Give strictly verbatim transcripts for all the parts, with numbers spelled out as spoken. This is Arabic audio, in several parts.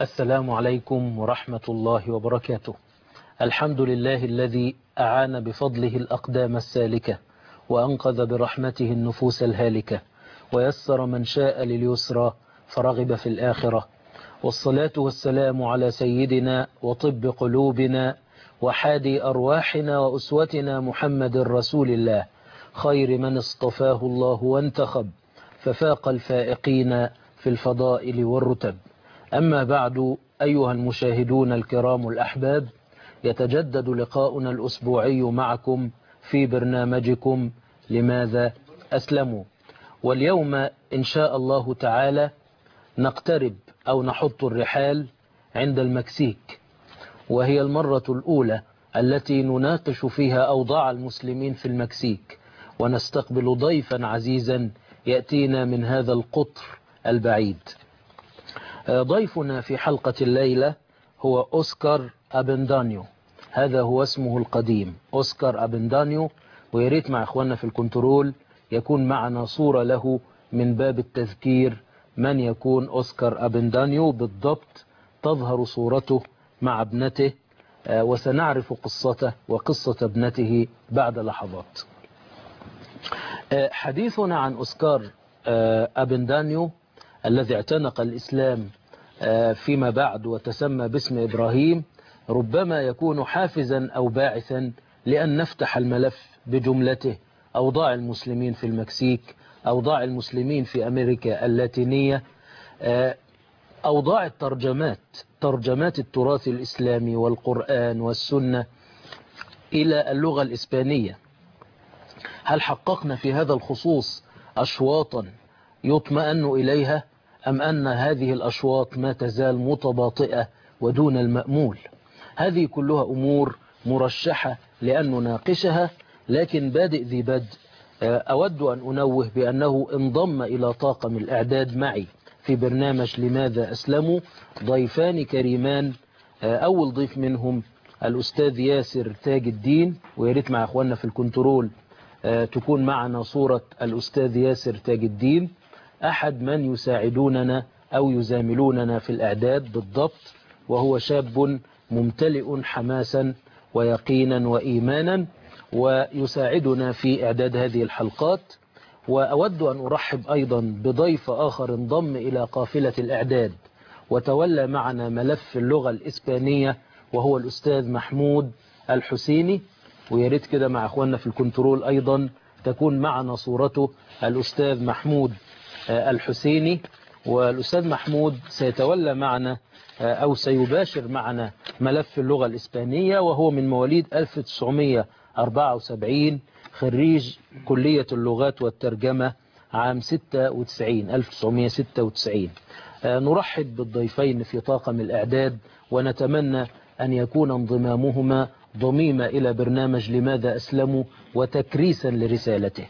السلام عليكم ورحمة الله وبركاته. الحمد لله الذي أعان بفضله الأقدام السالكة، وأنقذ برحمته النفوس الهالكة، ويسر من شاء لليسرى فرغب في الآخرة. والصلاة والسلام على سيدنا وطب قلوبنا وحادي أرواحنا وأسوتنا محمد رسول الله، خير من اصطفاه الله وانتخب، ففاق الفائقين في الفضائل والرتب. أما بعد، أيها المشاهدون الكرام الأحباب، يتجدد لقاؤنا الأسبوعي معكم في برنامجكم لماذا أسلموا. واليوم إن شاء الله تعالى نقترب أو نحط الرحال عند المكسيك، وهي المرة الأولى التي نناقش فيها أوضاع المسلمين في المكسيك، ونستقبل ضيفا عزيزا يأتينا من هذا القطر البعيد. ضيفنا في حلقة الليلة هو أوسكار أبندانيو، هذا هو اسمه القديم أوسكار أبندانيو، ويريت مع إخواننا في الكنترول يكون معنا صورة له من باب التذكير من يكون أوسكار أبندانيو بالضبط، تظهر صورته مع ابنته، وسنعرف قصته وقصة ابنته بعد لحظات. حديثنا عن أوسكار أبندانيو الذي اعتنق الإسلام فيما بعد وتسمى باسم إبراهيم ربما يكون حافزا أو باعثا لأن نفتح الملف بجملته: أوضاع المسلمين في المكسيك، أوضاع المسلمين في أمريكا اللاتينية، أوضاع الترجمات، ترجمات التراث الإسلامي والقرآن والسنة إلى اللغة الإسبانية. هل حققنا في هذا الخصوص أشواطا يطمئن إليها، أم أن هذه الأشواط ما تزال متباطئة ودون المأمول؟ هذه كلها أمور مرشحة لأن نناقشها، لكن بادئ ذي بدء أود أن أنوه بأنه انضم إلى طاقم الإعداد معي في برنامج لماذا أسلموا ضيفان كريمان. أول ضيف منهم الأستاذ ياسر تاج الدين، ويريت مع أخواننا في الكنترول تكون معنا صورة الأستاذ ياسر تاج الدين، أحد من يساعدوننا أو يزاملوننا في الإعداد بالضبط، وهو شاب ممتلئ حماسا ويقينا وإيمانا، ويساعدنا في إعداد هذه الحلقات. وأود أن أرحب أيضا بضيف آخر انضم إلى قافلة الإعداد وتولى معنا ملف اللغة الإسبانية، وهو الأستاذ محمود الحسيني، ويريد كده مع أخواننا في الكنترول أيضا تكون معنا صورته الأستاذ محمود الحسيني. والأستاذ محمود سيتولى معنا أو سيباشر معنا ملف اللغة الإسبانية، وهو من مواليد ألف وتسعمئة وأربعة وسبعين، خريج كلية اللغات والترجمة عام ستة وتسعين ألف وتسعمئة وستة وتسعين. نرحب بالضيفين في طاقم الإعداد، ونتمنى أن يكون انضمامهما ضميمة إلى برنامج لماذا أسلموا وتكريسا لرسالته.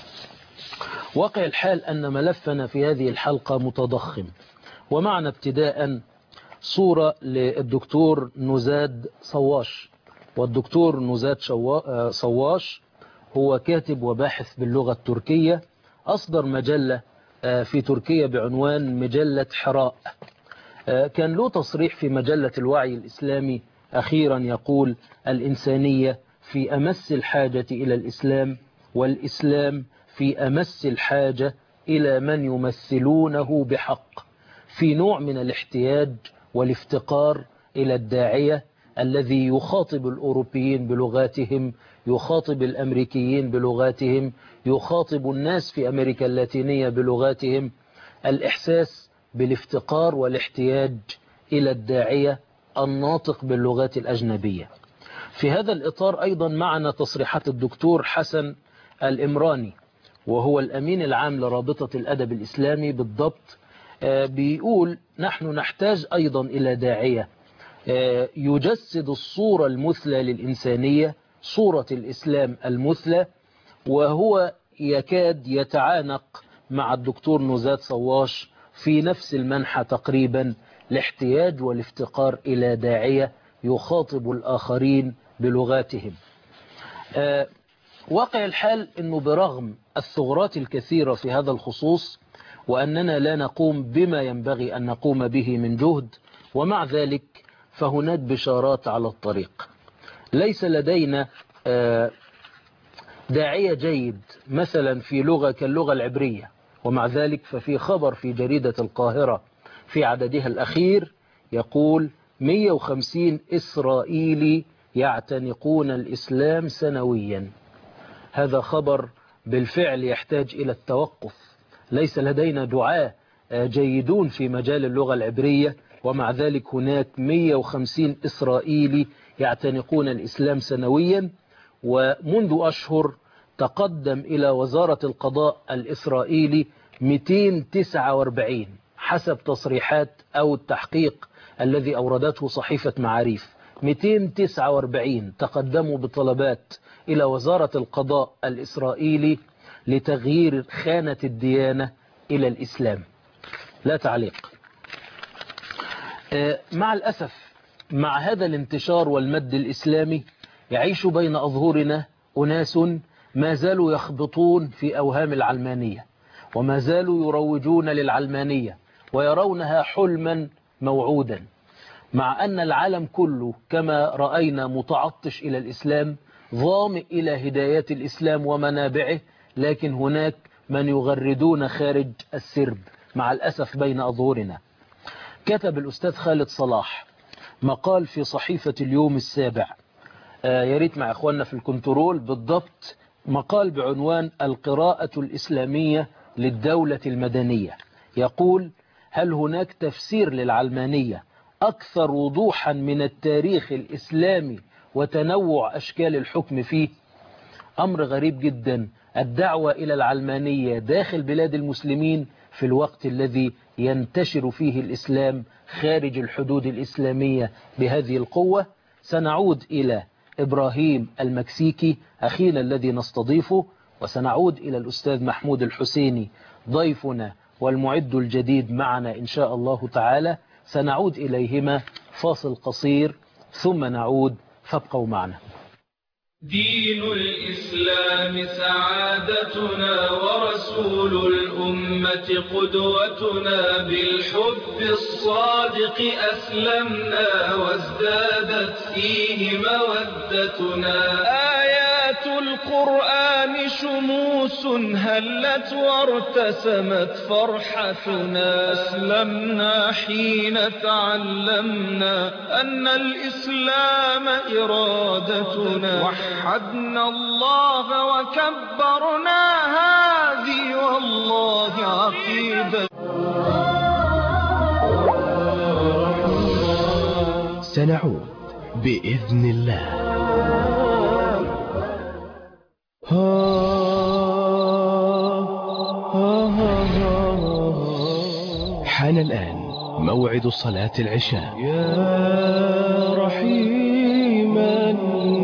واقع الحال أن ملفنا في هذه الحلقة متضخم، ومعنا ابتداء صورة للدكتور نزاد صواش. والدكتور نزاد صواش هو كاتب وباحث باللغة التركية، أصدر مجلة في تركيا بعنوان مجلة حراء. كان له تصريح في مجلة الوعي الإسلامي أخيرا يقول: الإنسانية في أمس الحاجة إلى الإسلام، والإسلام في أمس الحاجة إلى من يمثلونه بحق، في نوع من الاحتياج والافتقار إلى الداعية الذي يخاطب الأوروبيين بلغاتهم، يخاطب الأمريكيين بلغاتهم، يخاطب الناس في أمريكا اللاتينية بلغاتهم. الإحساس بالافتقار والاحتياج إلى الداعية الناطق باللغات الأجنبية. في هذا الإطار أيضا معنا تصريحات الدكتور حسن الإمراني، وهو الأمين العام لرابطة الأدب الإسلامي بالضبط. بيقول: نحن نحتاج أيضا إلى داعية يجسد الصورة المثلى للإنسانية، صورة الإسلام المثلى. وهو يكاد يتعانق مع الدكتور نزاد صواش في نفس المنحى تقريبا، الاحتياج والافتقار إلى داعية يخاطب الآخرين بلغاتهم. واقع الحال أنه برغم الثغرات الكثيرة في هذا الخصوص، وأننا لا نقوم بما ينبغي أن نقوم به من جهد، ومع ذلك فهناك بشارات على الطريق. ليس لدينا داعية جيد مثلا في لغة كاللغة العبرية، ومع ذلك ففي خبر في جريدة القاهرة في عددها الأخير يقول مئة وخمسين إسرائيلي يعتنقون الإسلام سنويا. هذا خبر بالفعل يحتاج إلى التوقف. ليس لدينا دعاة جيدون في مجال اللغة العبرية، ومع ذلك هناك مئة وخمسين إسرائيلي يعتنقون الإسلام سنويا. ومنذ أشهر تقدم إلى وزارة القضاء الإسرائيلي مئتين وتسعة وأربعين حسب تصريحات أو التحقيق الذي أوردته صحيفة معاريف. مئتين وتسعة وأربعين تقدموا بطلبات إلى وزارة القضاء الإسرائيلي لتغيير خانة الديانة إلى الإسلام. لا تعليق. مع الأسف مع هذا الانتشار والمد الإسلامي يعيش بين أظهرنا أناس ما زالوا يخبطون في أوهام العلمانية، وما زالوا يروجون للعلمانية ويرونها حلما موعودا، مع أن العالم كله كما رأينا متعطش إلى الإسلام، ظامئ إلى هدايات الإسلام ومنابعه، لكن هناك من يغردون خارج السرب مع الأسف بين أظهرنا. كتب الأستاذ خالد صلاح مقال في صحيفة اليوم السابع، آه ياريت مع إخواننا في الكنترول بالضبط، مقال بعنوان القراءة الإسلامية للدولة المدنية. يقول: هل هناك تفسير للعلمانية أكثر وضوحا من التاريخ الإسلامي وتنوع أشكال الحكم فيه؟ أمر غريب جدا الدعوة إلى العلمانية داخل بلاد المسلمين في الوقت الذي ينتشر فيه الإسلام خارج الحدود الإسلامية بهذه القوة. سنعود إلى إبراهيم المكسيكي أخينا الذي نستضيفه، وسنعود إلى الأستاذ محمود الحسيني ضيفنا والمعد الجديد معنا إن شاء الله تعالى. سنعود إليهما فاصل قصير ثم نعود، فابقوا معنا. دين الإسلام سعادتنا ورسول الأمة قدوتنا، بالحب الصادق أسلمنا وازدادت فيه مودتنا. آيات القرآن شموس هلت وارتسمت فرحتنا، أسلمنا حين تعلمنا أن الإسلام إرادتنا، وحدنا الله وكبرنا هذه والله عقيدة. سنعود بإذن الله. حان الآن موعد صلاة العشاء. يا رحيما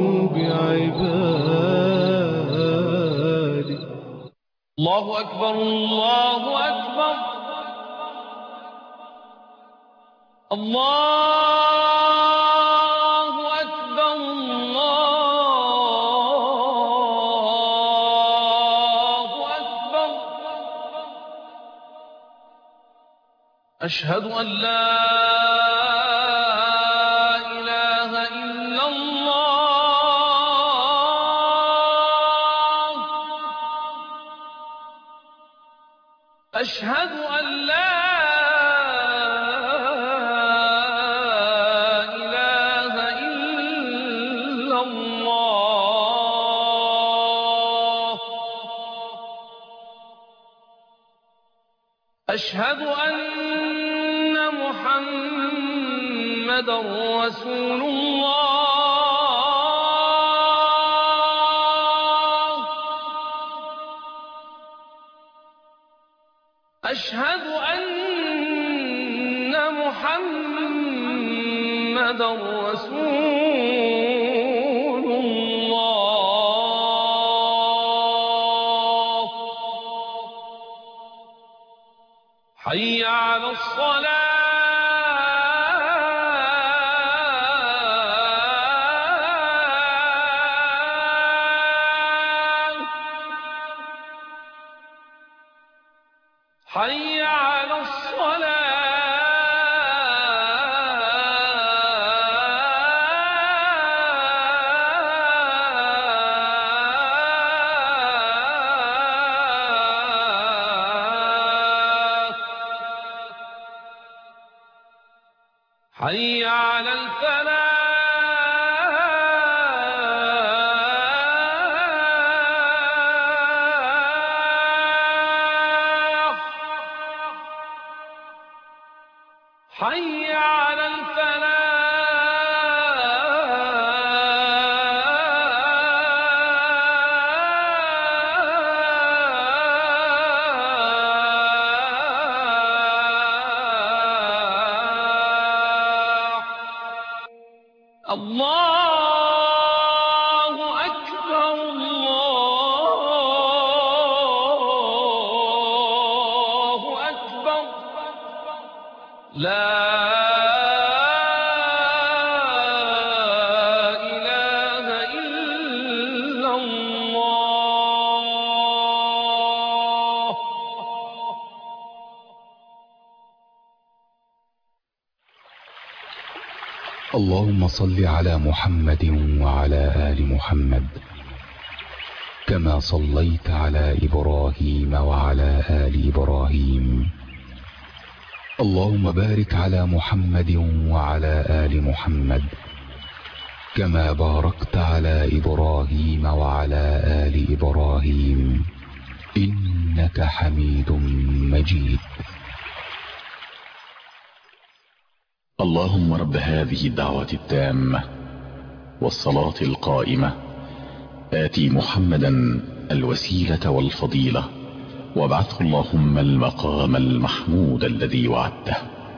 بعبادي. الله أكبر الله أكبر الله أكبر الله أكبر. أشهد أن لا إله إلا الله. أشهد أن لا إله إلا الله. أشهد أن محمدا رسول الله. أشهد أن محمدا رسول الله. حي على الصلاة. حي على الصلاة. حي على الفلاح حي على الله أكبر الله أكبر لا إله إلا الله. اللهم صل على محمد وعلى آل محمد كما صليت على إبراهيم وعلى آل إبراهيم. اللهم بارك على محمد وعلى آل محمد كما باركت على إبراهيم وعلى آل إبراهيم إنك حميد مجيد. اللهم رب هذه الدعوة التامة والصلاة القائمة آتي محمدا الوسيلة والفضيلة وابعثه اللهم المقام المحمود الذي وعدته.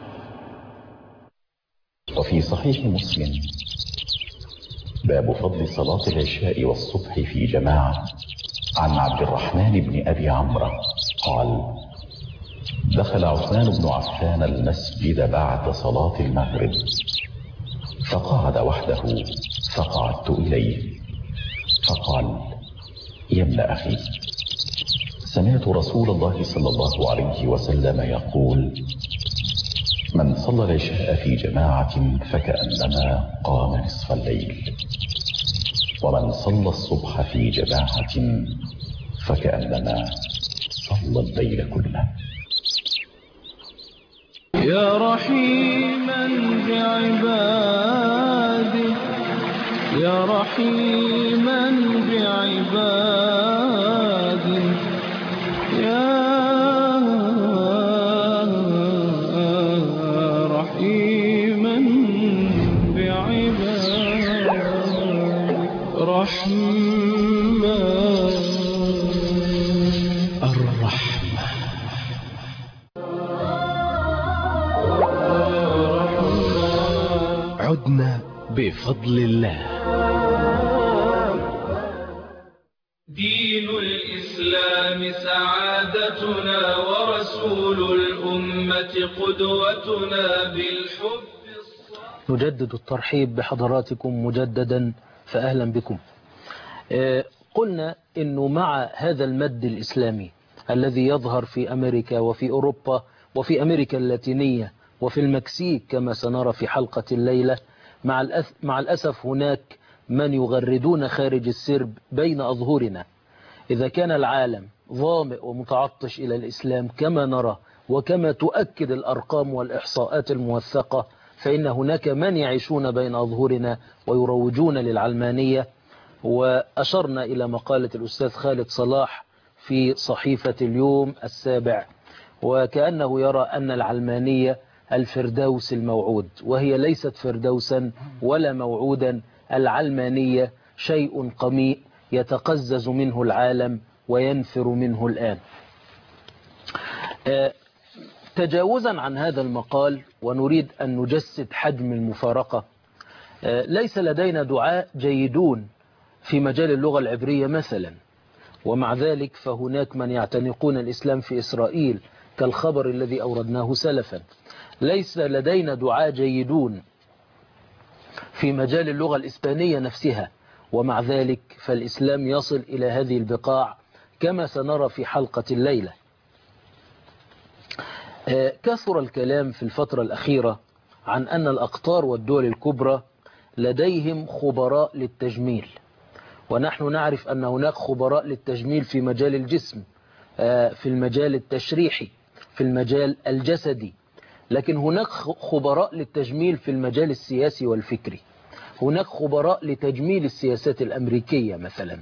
وفي صحيح مسلم باب فضل صلاة العشاء والصبح في جماعة عن عبد الرحمن بن أبي عمرو قال: دخل عثمان بن عفان المسجد بعد صلاة المغرب فقعد وحده فقعدت إليه فقال: يا ابن أخي، سمعت رسول الله صلى الله عليه وسلم يقول: من صلى العشاء في جماعة فكأنما قام نصف الليل، ومن صلى الصبح في جماعة فكأنما صلى الليل كله. يا رحيما بعباده يا رحيما بعباده يا رحيما بعباده رحمن الرحمة. عدنا بفضل الله. دين الإسلام سعادتنا ورسول الأمة قدوتنا بالحب. نجدد الترحيب بحضراتكم مجددا، فأهلا بكم. قلنا أنه مع هذا المد الإسلامي الذي يظهر في أمريكا وفي أوروبا وفي أمريكا اللاتينية وفي المكسيك كما سنرى في حلقة الليلة، مع الأسف, مع الأسف هناك من يغردون خارج السرب بين أظهرنا. إذا كان العالم ظامئ ومتعطش إلى الإسلام كما نرى وكما تؤكد الأرقام والإحصاءات الموثقة، فإن هناك من يعيشون بين أظهرنا ويروجون للعلمانية. وأشرنا إلى مقالة الأستاذ خالد صلاح في صحيفة اليوم السابع، وكأنه يرى أن العلمانية الفردوس الموعود، وهي ليست فردوسا ولا موعودا. العلمانية شيء قميء يتقزز منه العالم وينفر منه الآن. تجاوزا عن هذا المقال ونريد أن نجسد حجم المفارقة، ليس لدينا دعاء جيدون في مجال اللغة العبرية مثلا، ومع ذلك فهناك من يعتنقون الإسلام في إسرائيل كالخبر الذي أوردناه سلفا. ليس لدينا دعاء جيدون في مجال اللغة الإسبانية نفسها، ومع ذلك فالإسلام يصل إلى هذه البقاع كما سنرى في حلقة الليلة. كثر الكلام في الفترة الأخيرة عن أن الأقطار والدول الكبرى لديهم خبراء للتجميل، ونحن نعرف أن هناك خبراء للتجميل في مجال الجسم، في المجال التشريحي، في المجال الجسدي، لكن هناك خبراء للتجميل في المجال السياسي والفكري. هناك خبراء لتجميل السياسات الأمريكية مثلا.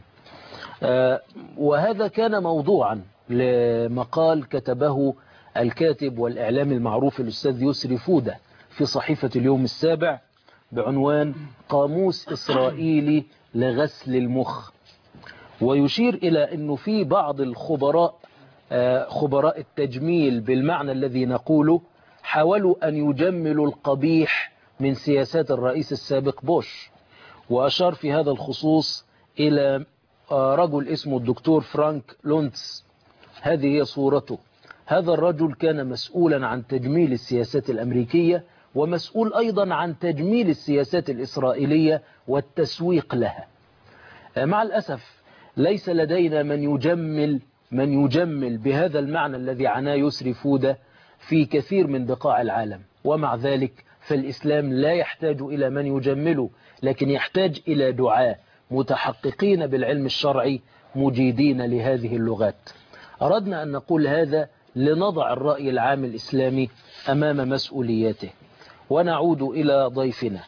وهذا كان موضوعا لمقال كتبه الكاتب والإعلام المعروف الأستاذ يسري فودة في صحيفة اليوم السابع بعنوان قاموس إسرائيلي لغسل المخ، ويشير إلى أنه في بعض الخبراء خبراء التجميل بالمعنى الذي نقوله حاولوا أن يجملوا القبيح من سياسات الرئيس السابق بوش. وأشار في هذا الخصوص إلى رجل اسمه الدكتور فرانك لونتس. هذه هي صورته. هذا الرجل كان مسؤولا عن تجميل السياسات الأمريكية، ومسؤول أيضا عن تجميل السياسات الإسرائيلية والتسويق لها. مع الأسف ليس لدينا من يجمل من يجمل بهذا المعنى الذي عناه يسري فودة في كثير من بقاع العالم. ومع ذلك فالإسلام لا يحتاج إلى من يجمله، لكن يحتاج إلى دعاة متحققين بالعلم الشرعي مجيدين لهذه اللغات. أردنا أن نقول هذا لنضع الرأي العام الإسلامي أمام مسؤولياته. ونعود إلى ضيفنا.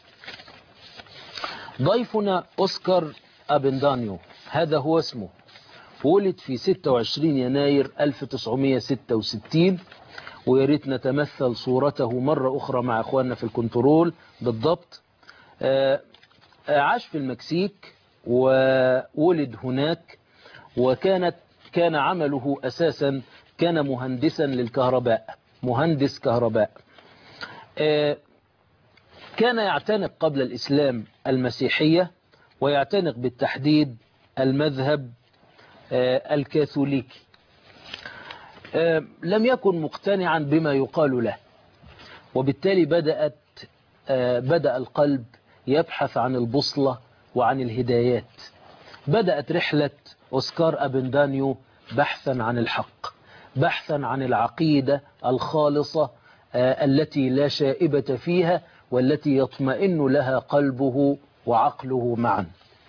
ضيفنا أوسكار أبندانيو، هذا هو اسمه. ولد في ستة وعشرين يناير ألف وتسعمائة وستة وستين، وياريت نتمثل صورته مرة أخرى مع أخواننا في الكنترول بالضبط. عاش في المكسيك وولد هناك، وكانت كان عمله أساسا كان مهندسا للكهرباء، مهندس كهرباء. كان يعتنق قبل الإسلام المسيحية، ويعتنق بالتحديد المذهب الكاثوليكي. لم يكن مقتنعا بما يقال له، وبالتالي بدأت بدأ القلب يبحث عن البوصلة وعن الهدايات. بدأت رحلة أوسكار أبندانيو بحثا عن الحق، بحثا عن العقيدة الخالصة التي لا شائبة فيها، والتي يطمئن لها قلبه وعقله معا.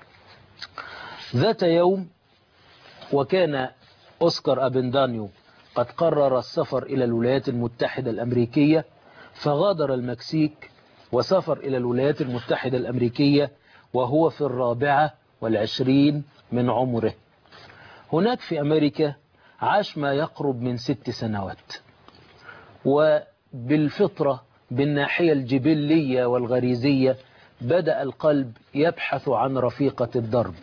ذات يوم، وكان أوسكار أبندانيو قد قرر السفر إلى الولايات المتحدة الأمريكية، فغادر المكسيك وسافر إلى الولايات المتحدة الأمريكية وهو في الرابعة والعشرين من عمره. هناك في أمريكا عاش ما يقرب من ست سنوات، وبالفطرة بالناحية الجبلية والغريزية بدأ القلب يبحث عن رفيقة الدرب.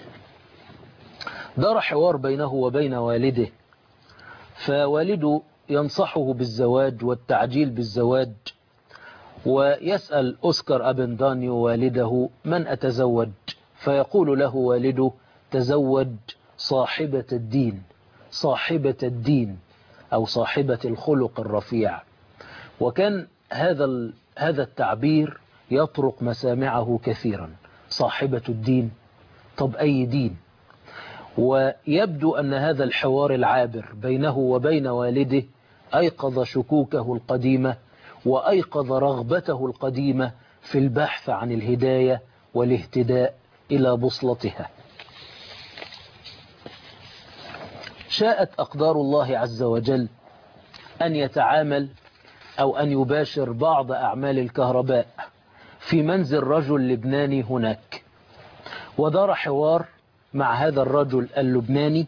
دار حوار بينه وبين والده، فوالده ينصحه بالزواج والتعجيل بالزواج، ويسأل أوسكار أبندانيو والده: من أتزوج؟ فيقول له والده: تزوج صاحبة الدين، صاحبة الدين أو صاحبة الخلق الرفيع. وكان هذا هذا التعبير يطرق مسامعه كثيرا. صاحبة الدين، طب أي دين؟ ويبدو أن هذا الحوار العابر بينه وبين والده أيقظ شكوكه القديمة، وأيقظ رغبته القديمة في البحث عن الهداية والاهتداء إلى بوصلتها. شاءت أقدار الله عز وجل أن يتعامل أو أن يباشر بعض أعمال الكهرباء في منزل رجل لبناني هناك. ودار حوار مع هذا الرجل اللبناني،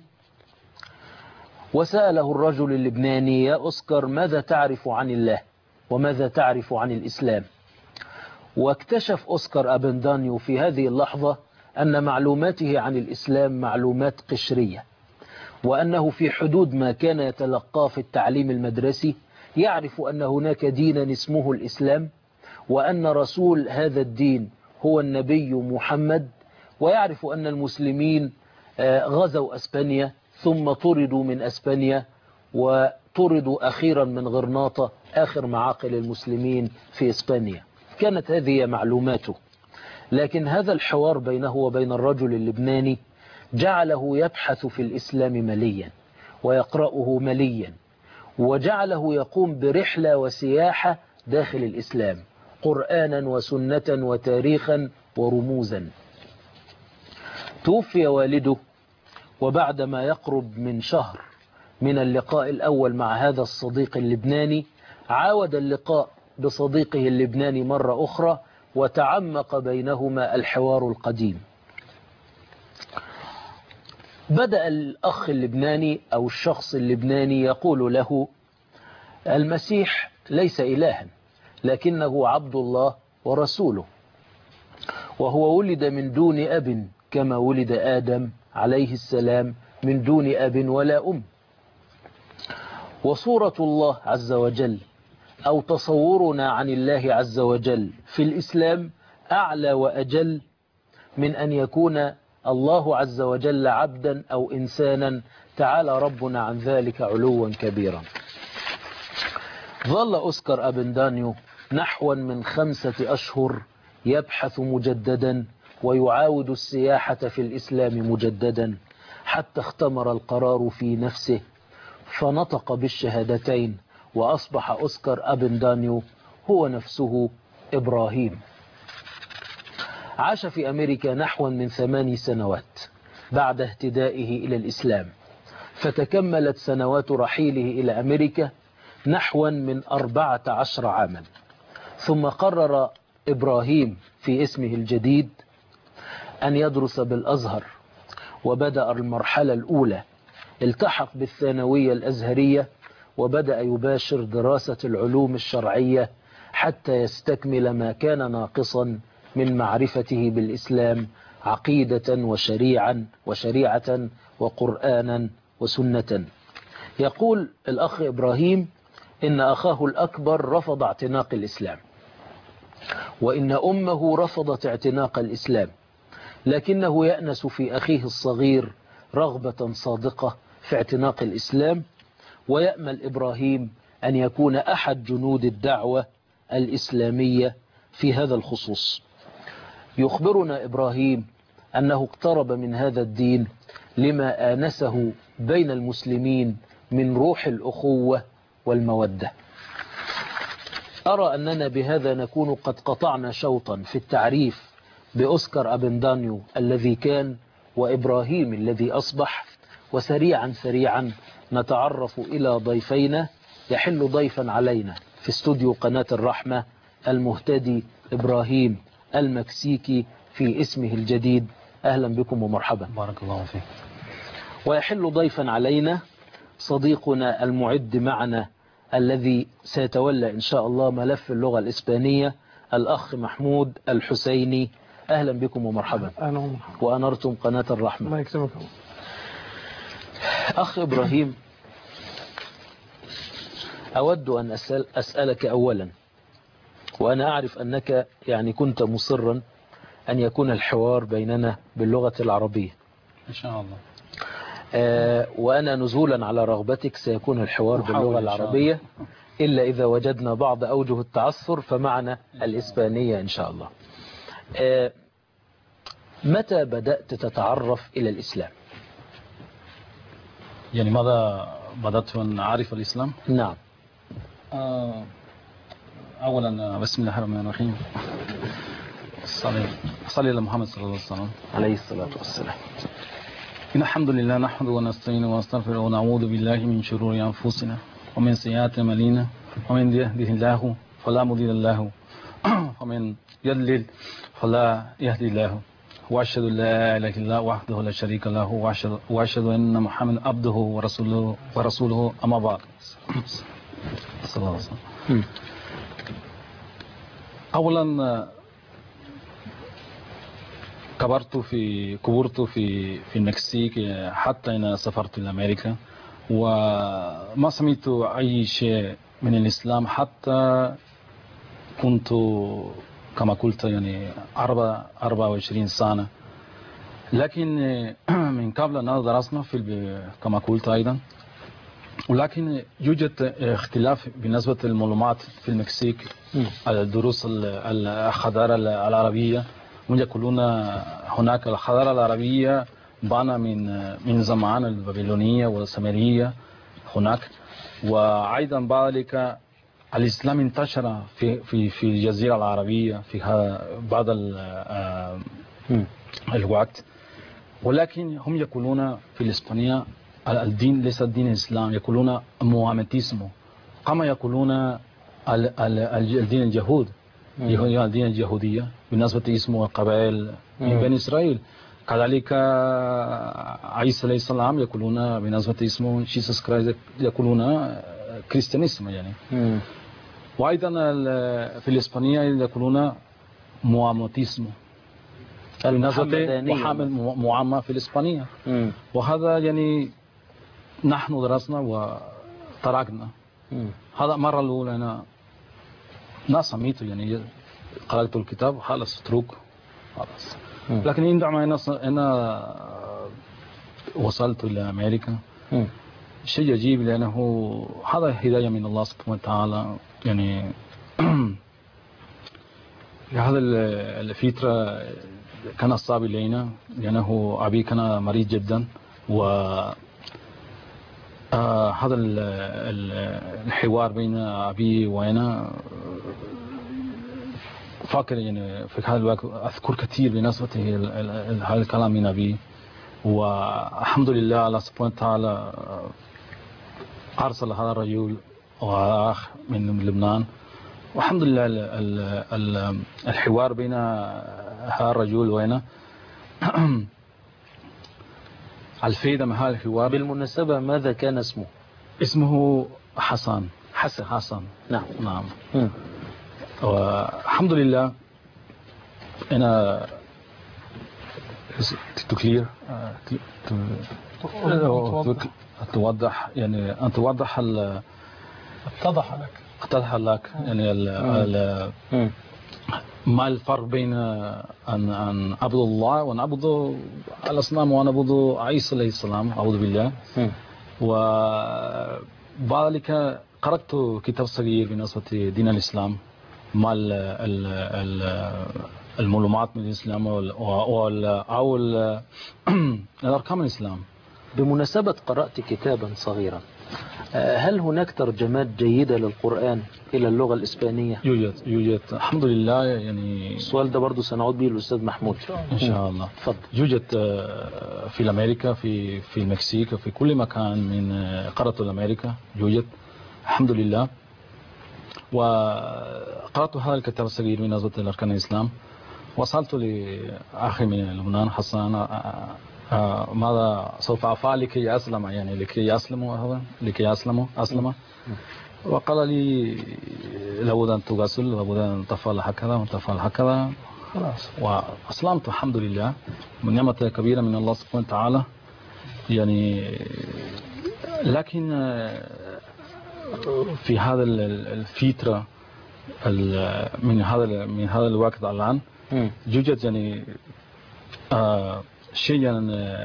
وسأله الرجل اللبناني: يا أوسكار، ماذا تعرف عن الله وماذا تعرف عن الإسلام؟ واكتشف أوسكار أبندانيو في هذه اللحظة أن معلوماته عن الإسلام معلومات قشرية، وأنه في حدود ما كان يتلقاه في التعليم المدرسي يعرف أن هناك دينا اسمه الإسلام، وأن رسول هذا الدين هو النبي محمد، ويعرف أن المسلمين غزوا أسبانيا ثم طردوا من أسبانيا، وطردوا أخيرا من غرناطة آخر معاقل المسلمين في إسبانيا. كانت هذه معلوماته. لكن هذا الحوار بينه وبين الرجل اللبناني جعله يبحث في الإسلام مليا ويقرأه مليا، وجعله يقوم برحلة وسياحة داخل الإسلام، قرآنا وسنة وتاريخا ورموزا. توفي والده، وبعد ما يقرب من شهر من اللقاء الأول مع هذا الصديق اللبناني عاود اللقاء بصديقه اللبناني مرة أخرى وتعمق بينهما الحوار القديم. بدأ الأخ اللبناني أو الشخص اللبناني يقول له: المسيح ليس إلها، لكنه عبد الله ورسوله، وهو ولد من دون أب كما ولد آدم عليه السلام من دون أب ولا أم. وصورة الله عز وجل أو تصورنا عن الله عز وجل في الإسلام أعلى وأجل من أن يكون الله عز وجل عبدا أو إنسانا، تعالى ربنا عن ذلك علوا كبيرا. ظل أوسكار أبندانيو نحو من خمسة أشهر يبحث مجددا ويعاود السياحة في الإسلام مجددا، حتى اختمر القرار في نفسه فنطق بالشهادتين، وأصبح أوسكار أبندانيو هو نفسه إبراهيم. عاش في أمريكا نحو من ثماني سنوات بعد اهتدائه إلى الإسلام، فتكملت سنوات رحيله إلى أمريكا نحو من أربعة عشر عاما. ثم قرر إبراهيم في اسمه الجديد أن يدرس بالأزهر، وبدأ المرحلة الأولى، التحق بالثانوية الأزهرية وبدأ يباشر دراسة العلوم الشرعية حتى يستكمل ما كان ناقصا من معرفته بالإسلام عقيدة وشريعا وشريعة وقرآنا وسنة. يقول الأخ إبراهيم إن أخاه الأكبر رفض اعتناق الإسلام، وإن أمه رفضت اعتناق الإسلام، لكنه يأنس في أخيه الصغير رغبة صادقة في اعتناق الإسلام، ويأمل إبراهيم أن يكون أحد جنود الدعوة الإسلامية في هذا الخصوص. يخبرنا إبراهيم أنه اقترب من هذا الدين لما آنسه بين المسلمين من روح الأخوة والمودة. أرى أننا بهذا نكون قد قطعنا شوطا في التعريف بأوسكار أبندانيو الذي كان وإبراهيم الذي أصبح، وسريعا سريعا نتعرف إلى ضيفينا. يحل ضيفا علينا في استوديو قناة الرحمة المهتدي إبراهيم المكسيكي في اسمه الجديد. أهلا بكم ومرحبا. بارك الله فيك. ويحل ضيفا علينا صديقنا المعد معنا الذي سيتولى إن شاء الله ملف اللغة الإسبانية، الأخ محمود الحسيني. أهلا بكم ومرحبا. أهلا ومرحبا. وأنرتم قناة الرحمة. الله يكسبك. أخ إبراهيم، أود أن أسأل أسألك أولا، وأنا أعرف أنك يعني كنت مصرا أن يكون الحوار بيننا باللغة العربية إن شاء الله. آه وأنا نزولا على رغبتك سيكون الحوار باللغة العربية، إلا إذا وجدنا بعض أوجه التعثر فمعنا الإسبانية إن شاء الله. آه متى بدأت تتعرف إلى الإسلام؟ يعني ماذا بدأت أن أعرف الإسلام؟ نعم. آه أولا بسم الله الرحمن الرحيم. صلي صلي على محمد صلى الله عليه وسلم عليه الصلاة والسلام. إن الحمد لله نحمده ونستعينه ونستغفره ونعوذ بالله من شرور أنفسنا ومن سيئات أعمالنا، ومن يهده الله فلا مضل له ومن يضلل فلا يهدي له، وأشهد أن لا إله إلا الله وحده لا شريك له، وأشهد وأشهد أن محمدا عبده ورسوله ورسوله أما بعد. صلى الله عليه وسلم. أولا كبرت في كبرت في في المكسيك حتى أنا سافرت إلى أمريكا، وما سمعت أي شيء من الإسلام حتى كنت كما قلت يعني أربعة أربعة وعشرين سنة. لكن من قبل أن درسنا في كما قلت أيضا، ولكن يوجد اختلاف بالنسبة للمعلومات في المكسيك. الدروس الحضارة العربية هم يقولون هناك الحضارة العربية بان من من زمان البابلونية والسامرية هناك، وأيضا بعد ذلك الإسلام انتشر في في في الجزيرة العربية في بعض الوقت. ولكن هم يقولون في الإسبانية الدين ليس دين الإسلام، يقولون محمديسمو، كما يقولون ال- ال- الدين اليهود يعني الدين اليهودية بالنسبة اسمه القبائل من بني إسرائيل. كذلك عيسى عليه السلام يقولون بالنسبة اسمه جيسوس كرايست يقولون كريستيانيسم يعني. مم. وأيضا ال- في الإسبانية يقولون مواموتيسمو بالنسبة المحمدانية. محمد معمى في الإسبانية. مم. وهذا يعني نحن درسنا وتركنا. مم. هذا مرة الأولى أنا ما سميته يعني قرأت الكتاب خلاص اترك خلاص. مم. لكن عندما أنا أنا وصلت إلى أمريكا مم. شيء عجيب لأنه هذا هداية من الله سبحانه وتعالى يعني. هذا الفترة كان صعب علينا لأنه أبي كان مريض جدا و آه هذا ال- ال- الحوار بين أبي وأنا فاكر يعني في هذا الوقت أذكر كثير بنسبة ال- ال- هذا الكلام من أبي. والحمد لله الله سبحانه وتعالى أرسل هذا الرجل وأخ من لبنان. والحمد لله ال- ال- ال- الحوار بين هذا الرجل وأنا الفائدة من هذا الحوار. بالمناسبة ماذا كان اسمه؟ اسمه حسن حسن حسن نعم. نعم. مم. والحمد لله أنا تكلير توضح يعني أن توضح ال اتضح لك. اتضح لك يعني ال ال مم. ما الفرق بين أن أن أعبد الله ونعبد الأصنام ونعبد عيسى عليه السلام أعوذ بالله. مم. وبعد ذلك قرأت كتاب صغير بالنسبة دين الإسلام مع ال ال ال المعلومات من الإسلام وال وال أو ال- الأركان الإسلام. بمناسبة قرأت كتابا صغيرا، آه، هل هناك ترجمات جيدة للقرآن إلى اللغة الإسبانية؟ يوجد يوجد الحمد لله يعني السؤال ده برضو سنعود به الأستاذ محمود. إن شاء الله. تفضل. يوجد آه، في أمريكا في في المكسيك في كل مكان من آه، قارة أمريكا يوجد الحمد لله. وقرأت هذا الكتاب الصغير من نظرة الأركان الإسلام. وصلت لأخي من لبنان حسن آه، آه، ماذا سوف أفعل لكي أسلم يعني لكي يسلم هذا لكي يسلم أسلم. وقال لي لابد أن تغسل لابد أن تفعل هكذا وتفعل هكذا خلاص. وأسلمت الحمد لله من نعمة كبيرة من الله سبحانه وتعالى يعني. لكن في هذا الفترة من هذا من هذا الوقت الآن مم. يوجد يعني آه شيئا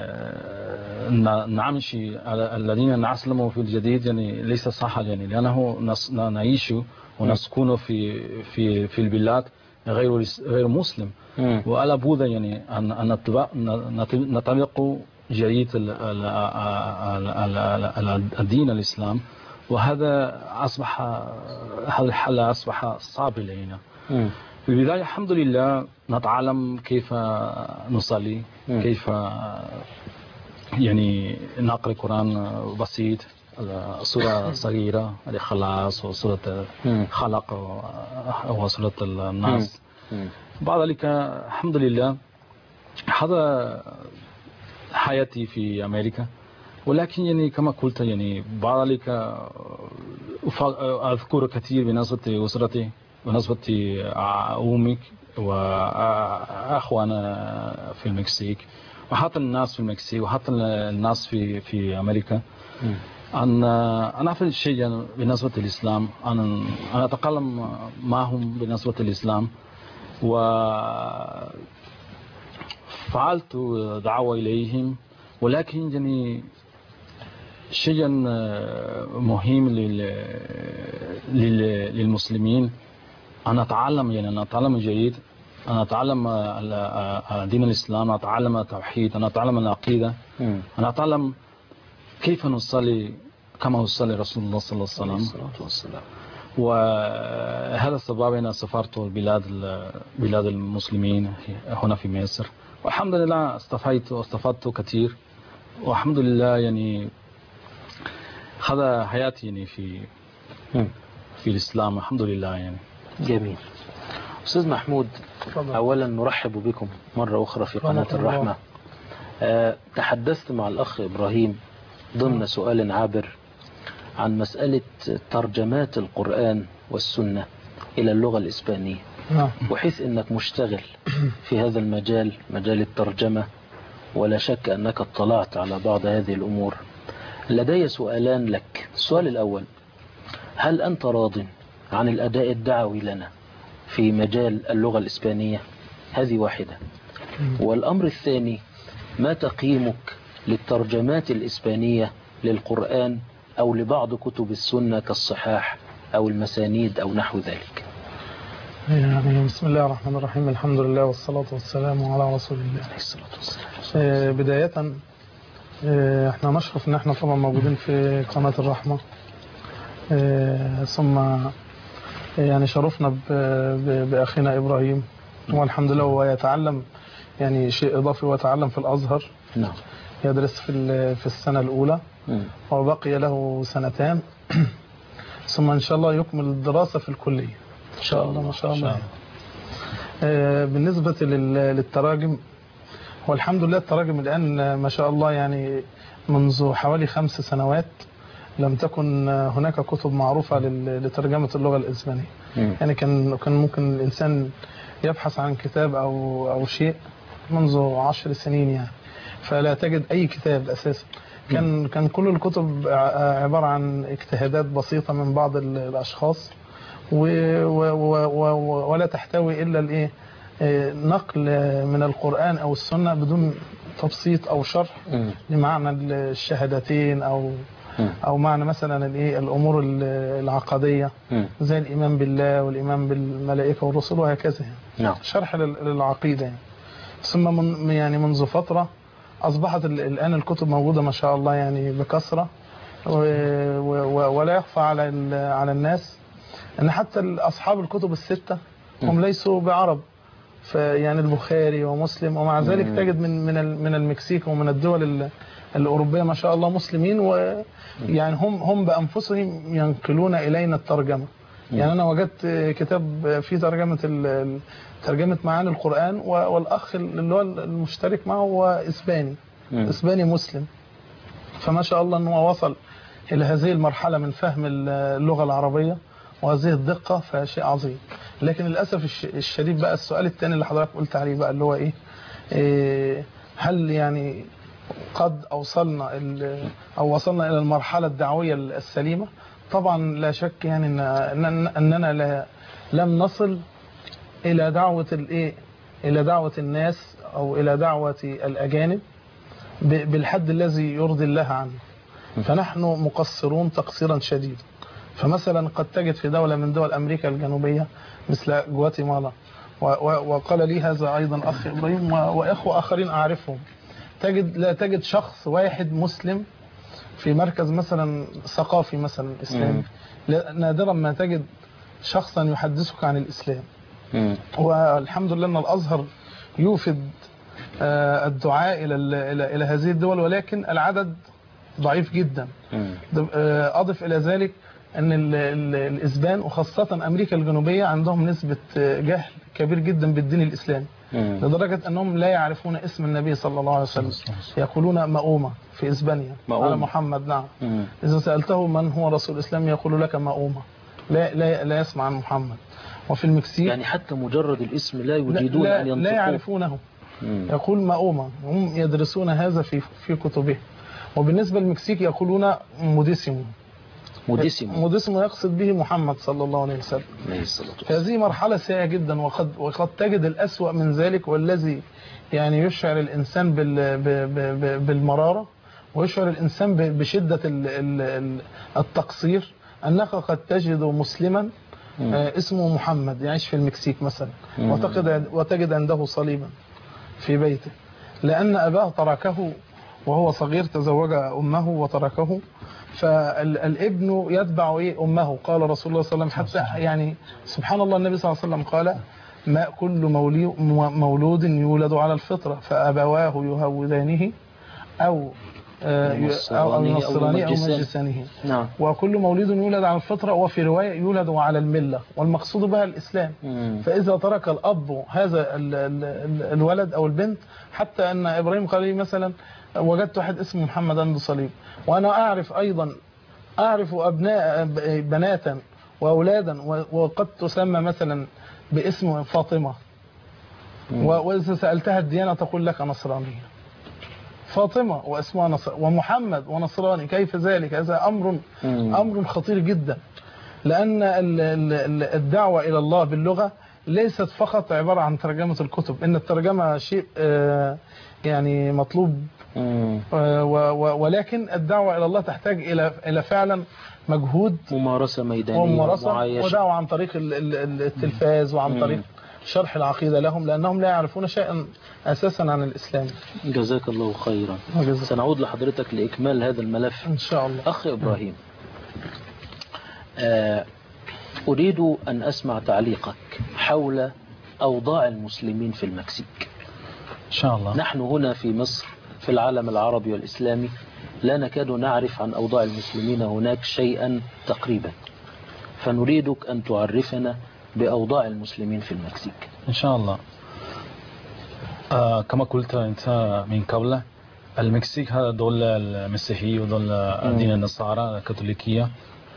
نمشي على الذين نسلموا في الجديد يعني ليس صح يعني لأنه نس- نعيش ونسكن في في في البلاد غير غير مسلم. مم. وعلى بد يعني أن أن نتبع- نت- نطبق جريدة ال- ال- ال- ال- ال- الدين الإسلام. وهذا أصبح هذا الحل أصبح صعب علينا. مم. في البداية الحمد لله نتعلم كيف نصلي مم. كيف يعني نقرأ القرآن بسيط سورة صغيرة الإخلاص وسورة مم. خلق وسورة الناس. مم. بعد ذلك الحمد لله هذا حياتي في أمريكا. ولكن يعني كما قلت يعني بعد ذلك أذكر كثير بالنسبة أسرتي بالنسبة أمي وأخوانا في المكسيك وحتى الناس في المكسيك وحتى الناس في في أمريكا. مم. أن أنا في الشيء بالنسبة للإسلام أنا أنا أتكلم معهم بالنسبة للإسلام. وفعلت دعوة إليهم. ولكن يعني شيء مهم لل لل- للمسلمين أن أتعلم يعني أن أتعلم جيد أن أتعلم ال- دين الإسلام أن أتعلم التوحيد أن أتعلم العقيدة مم. أن أتعلم كيف نصلي كما يصلي رسول الله صلى الله عليه وسلم. الصلاة والسلام. وهذا السبب أنا سافرت بلاد بلاد المسلمين هنا في مصر. والحمد لله استفدت واستفدت كثير. والحمد لله يعني هذا حياتي يعني في مم. في الإسلام الحمد لله يعني. جميل. أستاذ محمود، تفضل. أولا نرحب بكم مرة أخرى في قناة رحمة الله. الرحمة. أه تحدثت مع الأخ إبراهيم ضمن سؤال عابر عن مسألة ترجمات القرآن والسنة إلى اللغة الإسبانية، نعم. وحيث أنك مشتغل في هذا المجال، مجال الترجمة، ولا شك أنك اطلعت على بعض هذه الأمور. لدي سؤالان لك. السؤال الأول: هل أنت راض عن الأداء الدعوي لنا في مجال اللغة الإسبانية؟ هذه واحدة. والأمر الثاني: ما تقييمك للترجمات الإسبانية للقرآن أو لبعض كتب السنة كالصحاح أو المسانيد أو نحو ذلك؟ يعني بسم الله الرحمن الرحيم، الحمد لله والصلاة والسلام على رسول الله عليه الصلاة والسلام. آه، بداية آه، احنا نشرف ان احنا طبعا موجودين في قناة الرحمة، آه، ثم آه، يعني شرفنا ب- ب- بأخينا إبراهيم، والحمد لله هو يتعلم يعني شيء إضافي، ويتعلم في الأزهر، نعم. يدرس في ال- في السنة الأولى، مم. وبقي له سنتان ثم إن شاء الله يكمل الدراسة في الكلية إن شاء الله. ما شاء الله. آه، بالنسبة لل- للتراجم، والحمد لله التراجم الآن ما شاء الله يعني منذ حوالي خمس سنوات لم تكن هناك كتب معروفة لل- لترجمة اللغة الإسبانية. مم. يعني كان كان ممكن الإنسان يبحث عن كتاب أو أو شيء منذ عشر سنين يعني، فلا تجد أي كتاب أساسا. كان كان كل الكتب ع- عبارة عن اجتهادات بسيطة من بعض ال- الأشخاص، و- و- و- و- ولا تحتوي إلا الإيه آه، نقل من القرآن أو السنة بدون تبسيط أو شرح مم. لمعنى الشهادتين أو مم. أو معنى مثلا الإيه الأمور ال- العقدية مم. زي الإيمان بالله والإيمان بالملائكة والرسل وهكذا يعني. نعم. شرح لل- للعقيدة يعني. ثم من يعني منذ فترة أصبحت ال- الآن الكتب موجودة ما شاء الله يعني بكثرة، و- و- ولا يخفى على ال- على الناس أن حتى أصحاب الكتب الستة هم ليسوا بعرب، فيعني البخاري ومسلم، ومع ذلك مم. تجد من من ال- من المكسيك ومن الدول ال- الأوروبية ما شاء الله مسلمين، ويعني هم هم بأنفسهم ينقلون إلينا الترجمة. يعني أنا وجدت كتاب في ترجمة ال- ترجمة معاني القرآن، و- والأخ اللي هو المشترك معه هو إسباني مم. إسباني مسلم، فما شاء الله أنه وصل إلى هذه المرحلة من فهم اللغة العربية وهذه الدقة، فشيء عظيم. لكن للأسف الش- الشديد بقى السؤال الثاني اللي حضرتك قلت عليه بقى اللي هو إيه, إيه هل يعني قد أوصلنا ال- أو وصلنا إلى المرحلة الدعوية السليمة؟ طبعا لا شك يعني إن إن- أننا لا لم نصل إلى دعوة الإيه إلى دعوة الناس أو إلى دعوة الأجانب ب- بالحد الذي يرضي الله عنه، فنحن مقصرون تقصيرا شديدا. فمثلا قد تجد في دولة من دول أمريكا الجنوبية مثل جواتيمالا، و- و- وقال لي هذا أيضا أخ إبراهيم و- وإخوة آخرين أعرفهم، تجد لا تجد شخص واحد مسلم في مركز مثلا ثقافي مثلا إسلامي، لا- نادرا ما تجد شخصا يحدثك عن الإسلام. مم. والحمد لله أن الأزهر يوفد آه، الدعاء إلى ال- إلى إلى هذه الدول، ولكن العدد ضعيف جدا. مم. آه، أضف إلى ذلك أن ال- ال- الإسبان وخاصة أمريكا الجنوبية عندهم نسبة آه، جهل كبير جدا بالدين الإسلامي، مم. لدرجة أنهم لا يعرفون اسم النبي صلى الله عليه وسلم، يقولون مؤومة في إسبانيا مؤومة. على محمد. نعم. مم. إذا سألته من هو رسول الإسلام يقول لك مؤومة، لا لا لا يسمع عن محمد. وفي المكسيك يعني حتى مجرد الاسم لا لا, يجيدون لا, أن لا ينطقوه. يعرفونه، مم. يقول مؤومة، هم يدرسون هذا في في كتبهم. وبالنسبة للمكسيك يقولون موديسيمو، موديسيمو موديسيمو يقصد به محمد صلى الله عليه وسلم. عليه الصلاة والسلام. هذه مرحلة سيئة جدا، وقد وقد تجد الأسوأ من ذلك، والذي يعني يشعر الإنسان بال ب- ب- ب- بالمرارة، ويشعر الإنسان ب- بشدة ال- ال- ال- التقصير، أنك قد تجد مسلما آه، اسمه محمد يعيش في المكسيك مثلا، مم. وتجد وتجد عنده صليبا في بيته، لأن أباه تركه وهو صغير، تزوج أمه وتركه، فالابن يتبع إيه أمه. قال رسول الله صلى الله عليه وسلم حتى يعني سبحان الله النبي صلى الله عليه وسلم قال ما كل مولي مولود يولد على الفطرة فأبواه يهودانه أو أو النصراني أو مجسانه. نعم. وكل مولود يولد على الفطرة، وفي رواية يولد على الملة، والمقصود بها الإسلام. مم. فإذا ترك الأب هذا ال ال ال الولد أو البنت، حتى أن إبراهيم قال لي مثلا وجدت واحد اسمه محمد عنده صليب، وأنا أعرف أيضا أعرف أبناء بناتا وأولادا وقد تسمى مثلا باسم فاطمة، وإذا سألتها الديانة تقول لك نصرانية. فاطمة واسمها نصر، ومحمد ونصراني، كيف ذلك؟ هذا أمر أمر خطير جدا، لأن الدعوة إلى الله باللغة ليست فقط عبارة عن ترجمة الكتب، إن الترجمة شيء يعني مطلوب، ولكن الدعوة إلى الله تحتاج إلى إلى فعلا مجهود، ممارسة ميدانية، وممارسة ودعوة عن طريق التلفاز، وعن طريق شرح العقيدة لهم، لأنهم لا يعرفون شيئا أساسا عن الإسلام. جزاك الله خيرا. جزاك. سنعود لحضرتك لإكمال هذا الملف إن شاء الله. أخي إبراهيم، آه أريد أن أسمع تعليقك حول أوضاع المسلمين في المكسيك. إن شاء الله. نحن هنا في مصر في العالم العربي والإسلامي لا نكاد نعرف عن أوضاع المسلمين هناك شيئا تقريبا، فنريدك أن تعرفنا بأوضاع المسلمين في المكسيك. إن شاء الله. آه كما قلت أنت من قبل، المكسيك هذا دولة المسيحية ودولة الدين النصارى الكاثوليكية،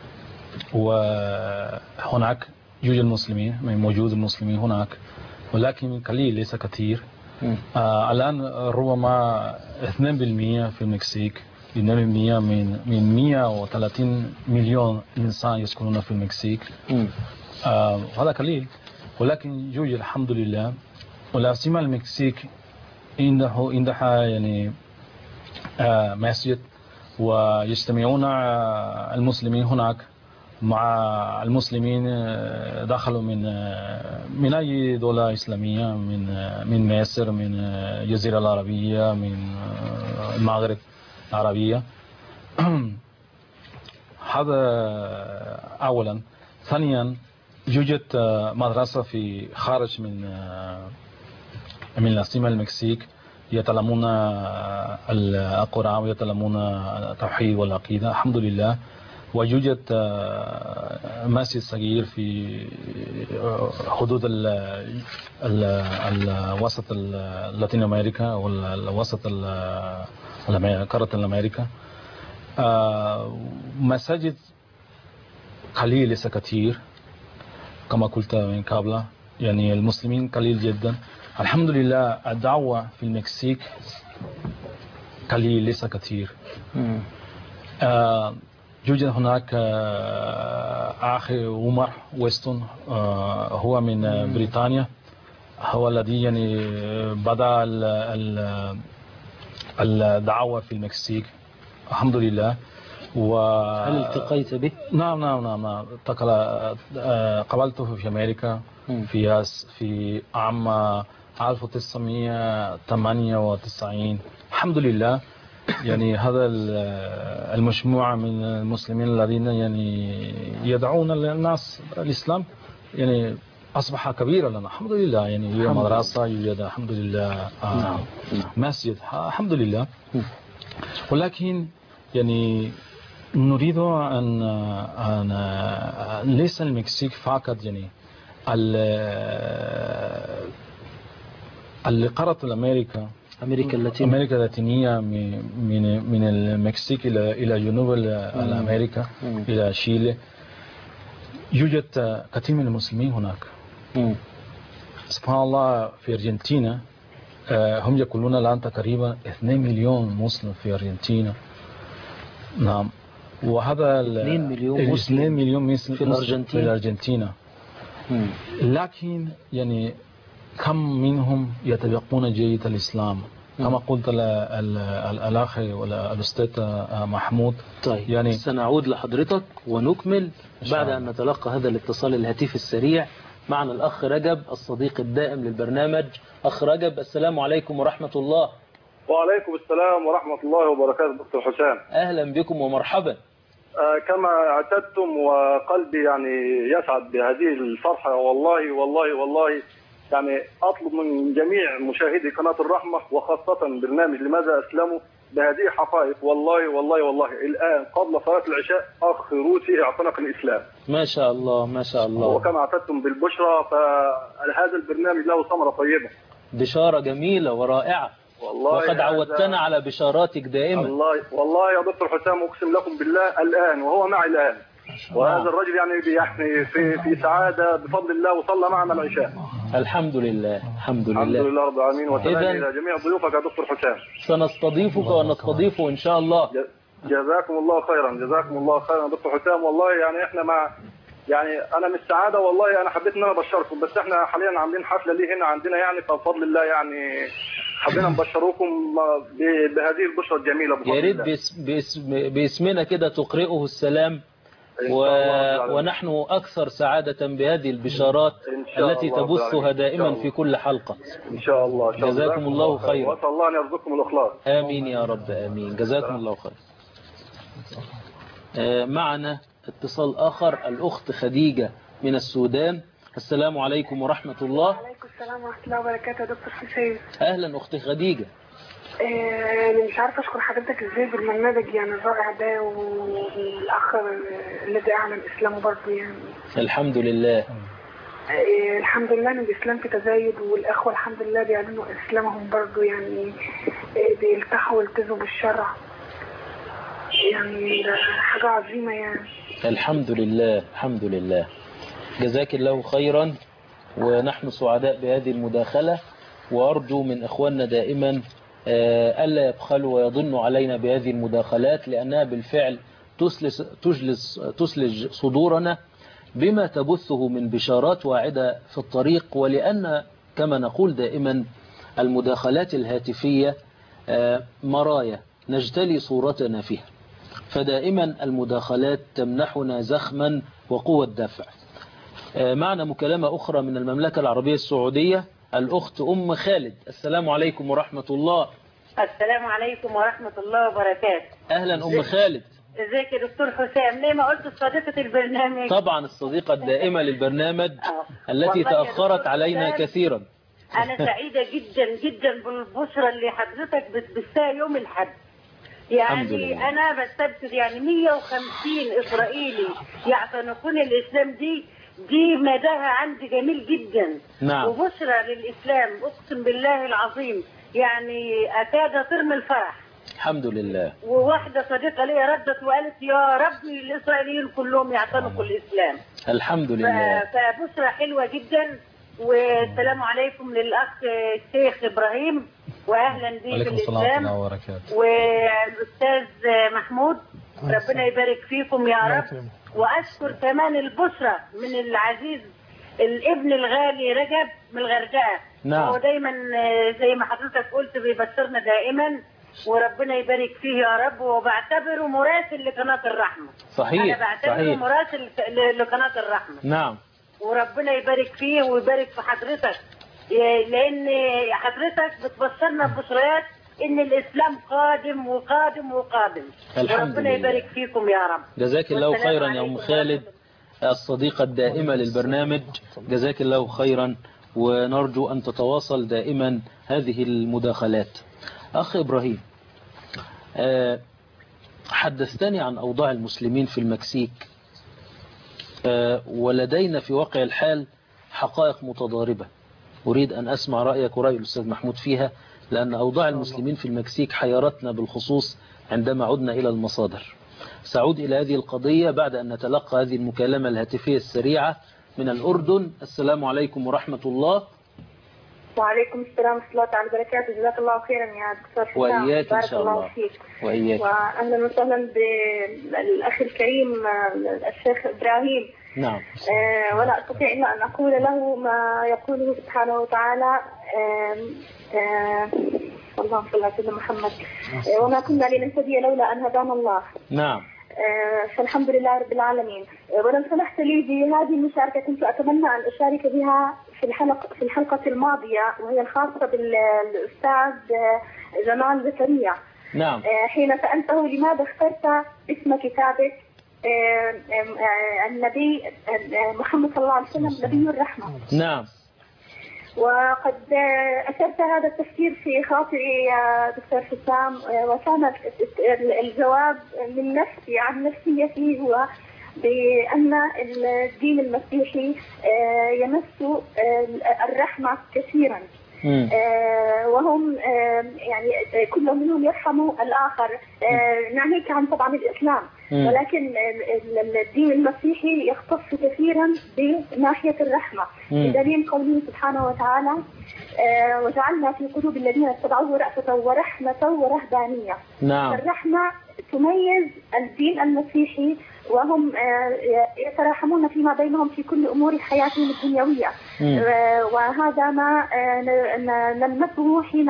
وهناك يوجد مسلمين، موجود المسلمين هناك، ولكن قليل ليس كثير. آه الآن ربما اثنين بالمئة في المكسيك، اثنين بالمئة من من مئة وثلاثين مليون إنسان يسكنون في المكسيك. آه هذا قليل، ولكن يوجد الحمد لله. ولا سيما المكسيك عنده عندها يعني آه مسجد، ويجتمعون آه المسلمين هناك مع المسلمين دخلوا من من أي دولة إسلامية، من من مصر، من الجزيرة العربية، من المغرب العربية. هذا أولا. ثانيا، يوجد مدرسة في خارج من من العاصمة المكسيك يتعلمون القرآن ويتعلمون التوحيد والعقيدة الحمد لله. ويوجد مسجد صغير في حدود الوسط اللاتين أمريكا والوسط قارة الأمريكا. مساجد قليل ليس كثير كما قلت من قبل، يعني المسلمين قليل جدا الحمد لله. الدعوة في المكسيك قليل ليس كثير. يوجد هناك أخي عمر ويستون، هو من بريطانيا، هو الذي يعني بدأ الدعوة في المكسيك الحمد لله. و هل التقيت به؟ نعم نعم نعم نعم قابلته في أمريكا في في عام ألف وتسعمئة وثمانية وتسعين الحمد لله. يعني هذا المجموعة من المسلمين الذين يعني يدعون الناس الإسلام يعني أصبح كبيرا لنا الحمد لله. يعني يوجد مدرسة، يوجد الحمد لله آه مسجد الحمد لله. ولكن يعني نريد أن أن ليس المكسيك فقط يعني القارة الأمريكا أمريكا اللاتينية أمريكا اللاتينية من من المكسيك إلى إلى جنوب أمريكا إلى شيلي يوجد كثير من المسلمين هناك. مم. سبحان الله في أرجنتينا هم يقولون الآن تقريبا اثنين مليون مسلم في أرجنتينا. نعم. وهذا اثنين مليون مسلم اثنين مليون مسلم في الأرجنتين. في الأرجنتينا. مم. لكن يعني كم منهم يتبقون جيد الإسلام كما قلت الأخ والأستاذ محمود. طيب يعني سنعود لحضرتك ونكمل بعد أن نتلقى هذا الاتصال الهاتفي السريع. معنا الأخ رجب الصديق الدائم للبرنامج. أخ رجب السلام عليكم ورحمة الله. وعليكم السلام ورحمة الله وبركاته دكتور حسام. أهلا بكم ومرحبا. آه كما اعتدتم وقلبي يعني يسعد بهذه الفرحة والله والله والله. يعني أطلب من جميع مشاهدي قناة الرحمة وخاصة برنامج لماذا أسلموا بهذه الحقائق. والله والله والله الآن قبل صلاة العشاء أخ روسي اعتنق الإسلام. ما شاء الله ما شاء الله. وكما اعتدتم بالبشرى فهذا البرنامج له ثمرة طيبة. بشارة جميلة ورائعة والله وقد عودتنا على بشاراتك دائما. الله والله يا دكتور حسام أقسم لكم بالله الآن وهو معي الآن، وهذا الرجل يعني يعني في في سعادة بفضل الله وصلى معنا العشاء. الحمد لله الحمد لله الحمد لله رب العالمين. وتمنى إذن إلى جميع ضيوفك يا دكتور حسام. سنستضيفك ونستضيفه إن شاء الله. جزاكم الله خيرا جزاكم الله خيرا يا دكتور حسام. والله يعني احنا مع يعني انا من السعاده والله انا حبيت ان انا ابشركم، بس احنا حاليا عاملين حفله ليه هنا عندنا يعني فبفضل الله يعني حبينا نبشروكم ب- بهذه البشرى الجميله بفضل يا ريت الله. باسم باسم باسمنا كده تقرئه السلام إن و... شاء الله رب العالمين. ونحن أكثر سعادة بهذه البشارات إن شاء التي الله رب تبثها العالمين. دائما إن شاء في كل حلقة. ان شاء الله. إن شاء الله. جزاكم الله خيرا. واسال الله ان يرزقكم الاخلاص. آمين يا رب آمين. جزاكم الله خير. آه، معنا اتصال آخر الأخت خديجة من السودان. السلام عليكم ورحمة الله. وعليكم السلام ورحمة الله وبركاته يا دكتور حسين. أهلا أخت خديجة. آه، أنا مش عارفة أشكر حضرتك إزاي بالبرنامج يعني الرائع ده والأخ الذي أعلن إسلامه برضه يعني. الحمد لله. آه، الحمد لله إن الإسلام في تزايد والأخوة الحمد لله بيعلنوا إسلامهم برضه يعني آه، بيلتحوا ويلتزموا بالشرع. يعني ده حاجة عظيمة يعني. الحمد لله الحمد لله. جزاك الله خيرا ونحن سعداء بهذه المداخلة، وأرجو من إخواننا دائما آه، ألا يبخلوا ويضنوا علينا بهذه المداخلات، لأنها بالفعل تسلس تجلس تسلج صدورنا بما تبثه من بشارات واعدة في الطريق، ولأن كما نقول دائما المداخلات الهاتفية آه، مرايا نجتلي صورتنا فيها، فدائما المداخلات تمنحنا زخما وقوة دفع. آه، معنا مكالمة أخرى من المملكة العربية السعودية، الأخت أم خالد. السلام عليكم ورحمة الله. السلام عليكم ورحمة الله وبركاته. أهلا أم خالد. ازيك يا دكتور حسام؟ ليه ما قلت صديقة البرنامج؟ طبعا الصديقة الدائمة للبرنامج أه. التي والله يا تأخرت دكتور علينا حسام، كثيرا. أنا سعيدة جدا جدا بالبشرى اللي حضرتك بتبثها يوم الأحد. الحمد يعني لله. أنا بستبشر يعني مية وخمسين إسرائيلي يعتنقون الإسلام، دي دي مداها عندي جميل جدا. نعم. وبشرى للإسلام أقسم بالله العظيم يعني أكاد أطير من الفرح. الحمد لله. وواحدة صديقة لي ردت وقالت يا ربي الإسرائيليين كلهم يعتنقوا الإسلام. الحمد لله. ف- فبشرى حلوة جدا. والسلام عليكم للأخ الشيخ إبراهيم وأهلا بك وعليكم السلام ورحمة الإسلام، الله وبركاته. والأستاذ محمود ربنا يبارك فيكم يا رب. وأشكر كمان البشرى من العزيز الابن الغالي رجب من الغردقة. نعم. هو دايما زي ما حضرتك قلت بيبشرنا دائما، وربنا يبارك فيه يا رب. وبعتبره مراسل لقناة الرحمة. صحيح أنا بعتبره صحيح. مراسل ل- لقناة الرحمة. نعم. وربنا يبارك فيه ويبارك في حضرتك، لأن حضرتك بتبشرنا ببشريات إن الإسلام قادم وقادم وقادم. الحمد وربنا لله. يبارك فيكم يا رب. جزاك الله والسلام خيرا يا عليكم أم خالد الصديقة الدائمة للبرنامج. جزاك الله خيرا، ونرجو أن تتواصل دائما هذه المداخلات. أخ إبراهيم، آه، حدثتني عن أوضاع المسلمين في المكسيك، آه، ولدينا في واقع الحال حقائق متضاربة. أريد أن أسمع رأيك ورأي الأستاذ محمود فيها، لأن أوضاع المسلمين في المكسيك حيرتنا بالخصوص عندما عدنا إلى المصادر. سأعود إلى هذه القضية بعد أن نتلقى هذه المكالمة الهاتفية السريعة من الأردن. السلام عليكم ورحمة الله. وعليكم السلام ورحمة الله تعالى وبركاته. جزاك الله خيرا يا دكتور حسام. وإياك إن بارك شاء الله. فيك. وإياك. وأهلا وسهلا بالأخ الكريم الشيخ إبراهيم. نعم. آه، ولا أستطيع إلا أن أقول له ما يقوله سبحانه وتعالى. آم، آه، اللهم صل على سيدنا محمد. آه، وما كنا لنهتدي لولا أن هدانا الله. نعم. آه، فالحمد لله رب العالمين. آه، ولو سمحت لي بهذه المشاركة كنت أتمنى أن أشارك بها في الحلقة في الحلقة الماضية، وهي الخاصة بالأستاذ آه، جمال زكريا. نعم. آه، حين سألته لماذا اخترت اسم كتابك آه، آه، النبي آه، محمد صلى الله عليه وسلم نبي الرحمة. نعم. وقد أثرت هذا التفكير في خاطري يا دكتور حسام، وكان الجواب من نفسي عن نفسيتي هو بأن الدين المسيحي يمس الرحمة كثيرا، وهم يعني كل منهم يرحموا الآخر، ناهيك عن طبعا الإسلام، ولكن الدين المسيحي يختص كثيرا بناحية الرحمة، بدليل قوله سبحانه وتعالى وجعلنا في قلوب الذين اتبعوه رأفة ورحمة ورهبانية. نعم. الرحمة تميز الدين المسيحي، وهم يتراحمون فيما بينهم في كل أمور حياتهم الدنيوية، وهذا ما نلمسه حين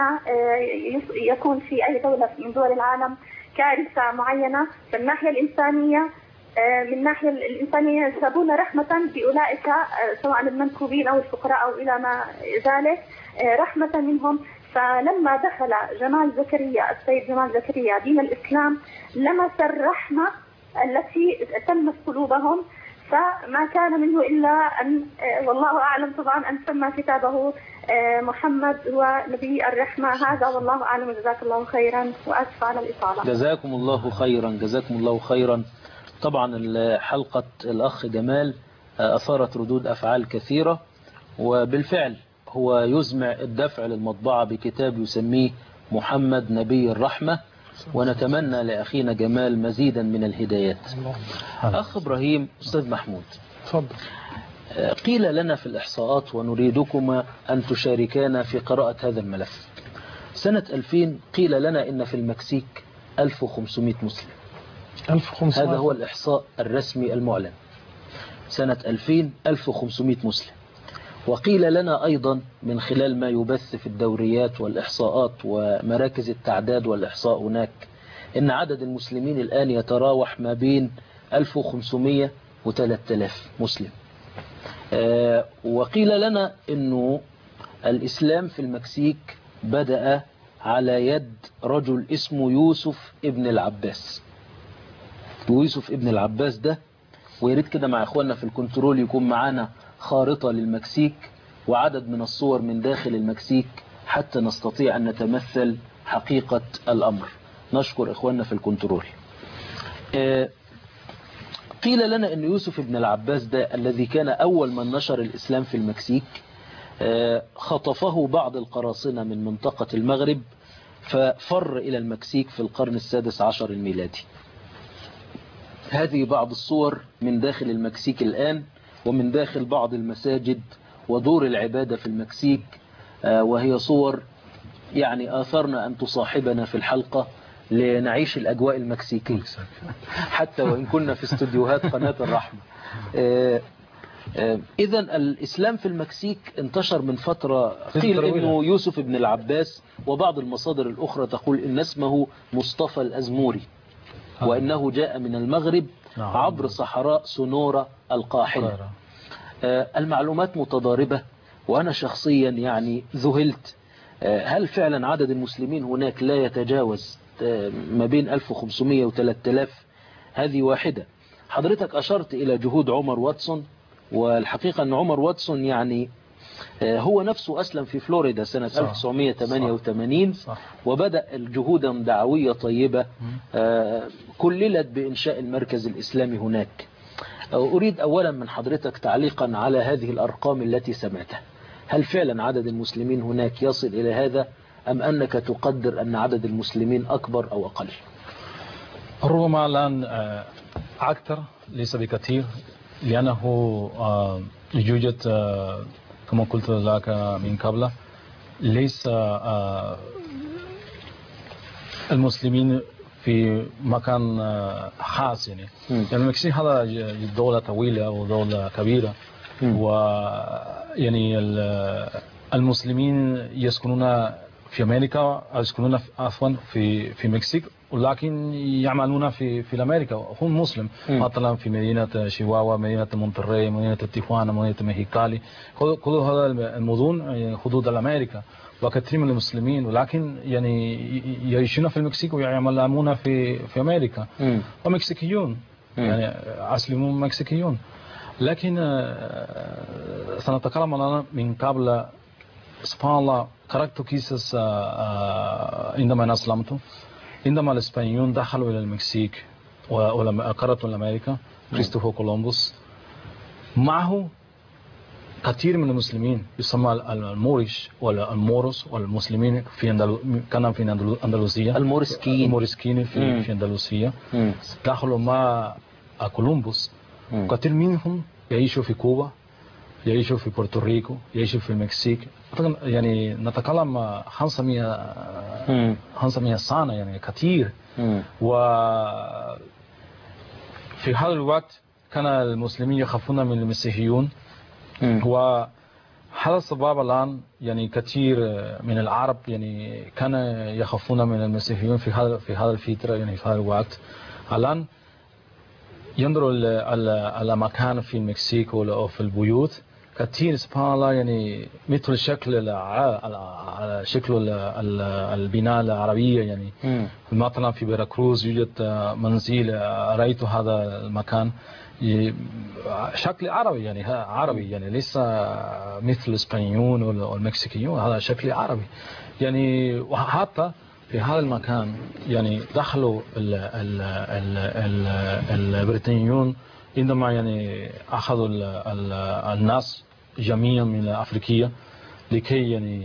يكون في أي دولة من دول العالم كارثة معينة. فالناحية الإنسانية، من الناحية الإنسانية يسبون رحمة بأولئك سواء المنكوبين أو الفقراء أو إلى ما ذلك، رحمة منهم. فلما دخل جمال زكريا السيد جمال زكريا دين الإسلام لمس الرحمة التي تلمس قلوبهم، فما كان منه إلا أن والله أعلم طبعا أن سمى كتابه محمد هو نبي الرحمة. هذا والله أعلم. جزاك الله خيرا وأسف على الإطالة. جزاكم الله خيرا. جزاكم الله خيرا. طبعا حلقة الأخ جمال أثارت ردود أفعال كثيرة، وبالفعل هو يزمع الدفع للمطبعة بكتاب يسميه محمد نبي الرحمة، ونتمنى لأخينا جمال مزيدا من الهدايات. أخ إبراهيم، أستاذ محمود، تفضل. قيل لنا في الإحصاءات ونريدكما أن تشاركانا في قراءة هذا الملف. سنة ألفين قيل لنا إن في المكسيك ألف وخمسمائة مسلم. ألف وخمسمائة. هذا هو الإحصاء الرسمي المعلن. سنة ألفين ألف وخمسمائة مسلم. وقيل لنا أيضا من خلال ما يبث في الدوريات والإحصاءات ومراكز التعداد والإحصاء هناك إن عدد المسلمين الآن يتراوح ما بين ألف وخمسمائة وثلاثة آلاف مسلم. آه وقيل لنا إنه الإسلام في المكسيك بدأ على يد رجل اسمه يوسف ابن العباس. يوسف ابن العباس ده، ويريد كده مع إخواننا في الكنترول يكون معانا خارطة للمكسيك وعدد من الصور من داخل المكسيك حتى نستطيع أن نتمثل حقيقة الأمر. نشكر إخواننا في الكنترول. قيل لنا أن يوسف بن العباس ده الذي كان أول من نشر الإسلام في المكسيك خطفه بعض القراصنة من منطقة المغرب ففر إلى المكسيك في القرن السادس عشر الميلادي. هذه بعض الصور من داخل المكسيك الآن ومن داخل بعض المساجد ودور العبادة في المكسيك، وهي صور يعني آثرنا أن تصاحبنا في الحلقة لنعيش الأجواء المكسيكية حتى وإن كنا في استوديوهات قناة الرحمة. إذن الإسلام في المكسيك انتشر من فترة. قيل إنه يوسف بن العباس، وبعض المصادر الأخرى تقول إن اسمه مصطفى الأزموري، وإنه جاء من المغرب عبر صحراء سونورا القاحلة. المعلومات متضاربة، وأنا شخصيا يعني ذهلت. هل فعلا عدد المسلمين هناك لا يتجاوز ما بين ألف وخمسمائة وثلاثة آلاف؟ هذه واحدة. حضرتك أشرت إلى جهود عمر واتسون، والحقيقة أن عمر واتسون يعني هو نفسه أسلم في فلوريدا سنة صح. ألف وتسعمائة وثمانية وثمانين صح. وبدأ جهودا دعوية طيبة كللت بإنشاء المركز الإسلامي هناك. أريد أولا من حضرتك تعليقا على هذه الأرقام التي سمعتها. هل فعلا عدد المسلمين هناك يصل إلى هذا، أم أنك تقدر أن عدد المسلمين أكبر أو أقل؟ ربما الآن أكثر، ليس بكثير، لأنه يوجد كما قلت لك من قبل ليس المسلمين في مكان خاص. يعني يعني المكسيك هذا دولة طويلة ودولة كبيرة، ويعني المسلمين يسكنون في أمريكا، يسكنون عفوا في في المكسيك، ولكن يعملون في في أمريكا. هم مسلم مثلا في مدينة شيواوا، مدينة مونتري، مدينة تيفوانا، مدينة ميحيكالي، كل هذا المدن حدود أمريكا، وكثير من المسلمين، ولكن يعني يعيشون في المكسيك ويعملون في في أمريكا، ومكسيكيون يعني أصلهم مكسيكيون. لكن سنتكلم الآن من قبل سبحان الله قرأت قصص عندما أنا أسلمت، عندما الإسبانيون دخلوا إلى المكسيك وقرأت أمريكا كريستوفر كولومبوس، معه كثير من المسلمين يسمى الموريش ولا الموروس والمسلمين في أندلو... كان في أندلسية المورسكيين المورسكيين في مم. في أندلسية دخلوا مع كولومبوس. كثير منهم يعيشوا في كوبا، يعيشوا في بورتوريكو، يعيشوا في المكسيك، يعني نتكلم خمسمائة خمسمائة سنة، يعني كثير. وفي هذا الوقت كان المسلمين يخافون من المسيحيون، وهذا السبب الآن يعني كثير من العرب يعني كان يخافون من المسيحيين في هذا في هذا الفترة، يعني في هذا الوقت. الآن ينظروا على مكان في المكسيك أو في البيوت كثير سبحان الله، يعني مثل شكل على شكل البناء العربية، يعني مثلا في فيراكروز يوجد منزل رأيت هذا المكان شكل عربي، يعني عربي، يعني ليس مثل الإسبانيون والمكسيكيون، هذا شكل عربي يعني. وحتى في هذا المكان يعني دخلوا ال ال ال ال البريطانيون عندما يعني أخذوا ال ال الناس جميعا من أفريقيا لكي يعني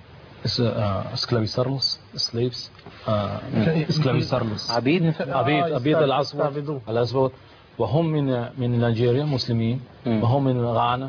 اسكلافيسارلوس سليفز اسكلافيسارلوس عبيد عبيد عبيد الأسود الأسود وهم من من نيجيريا مسلمين، وهم من غانا،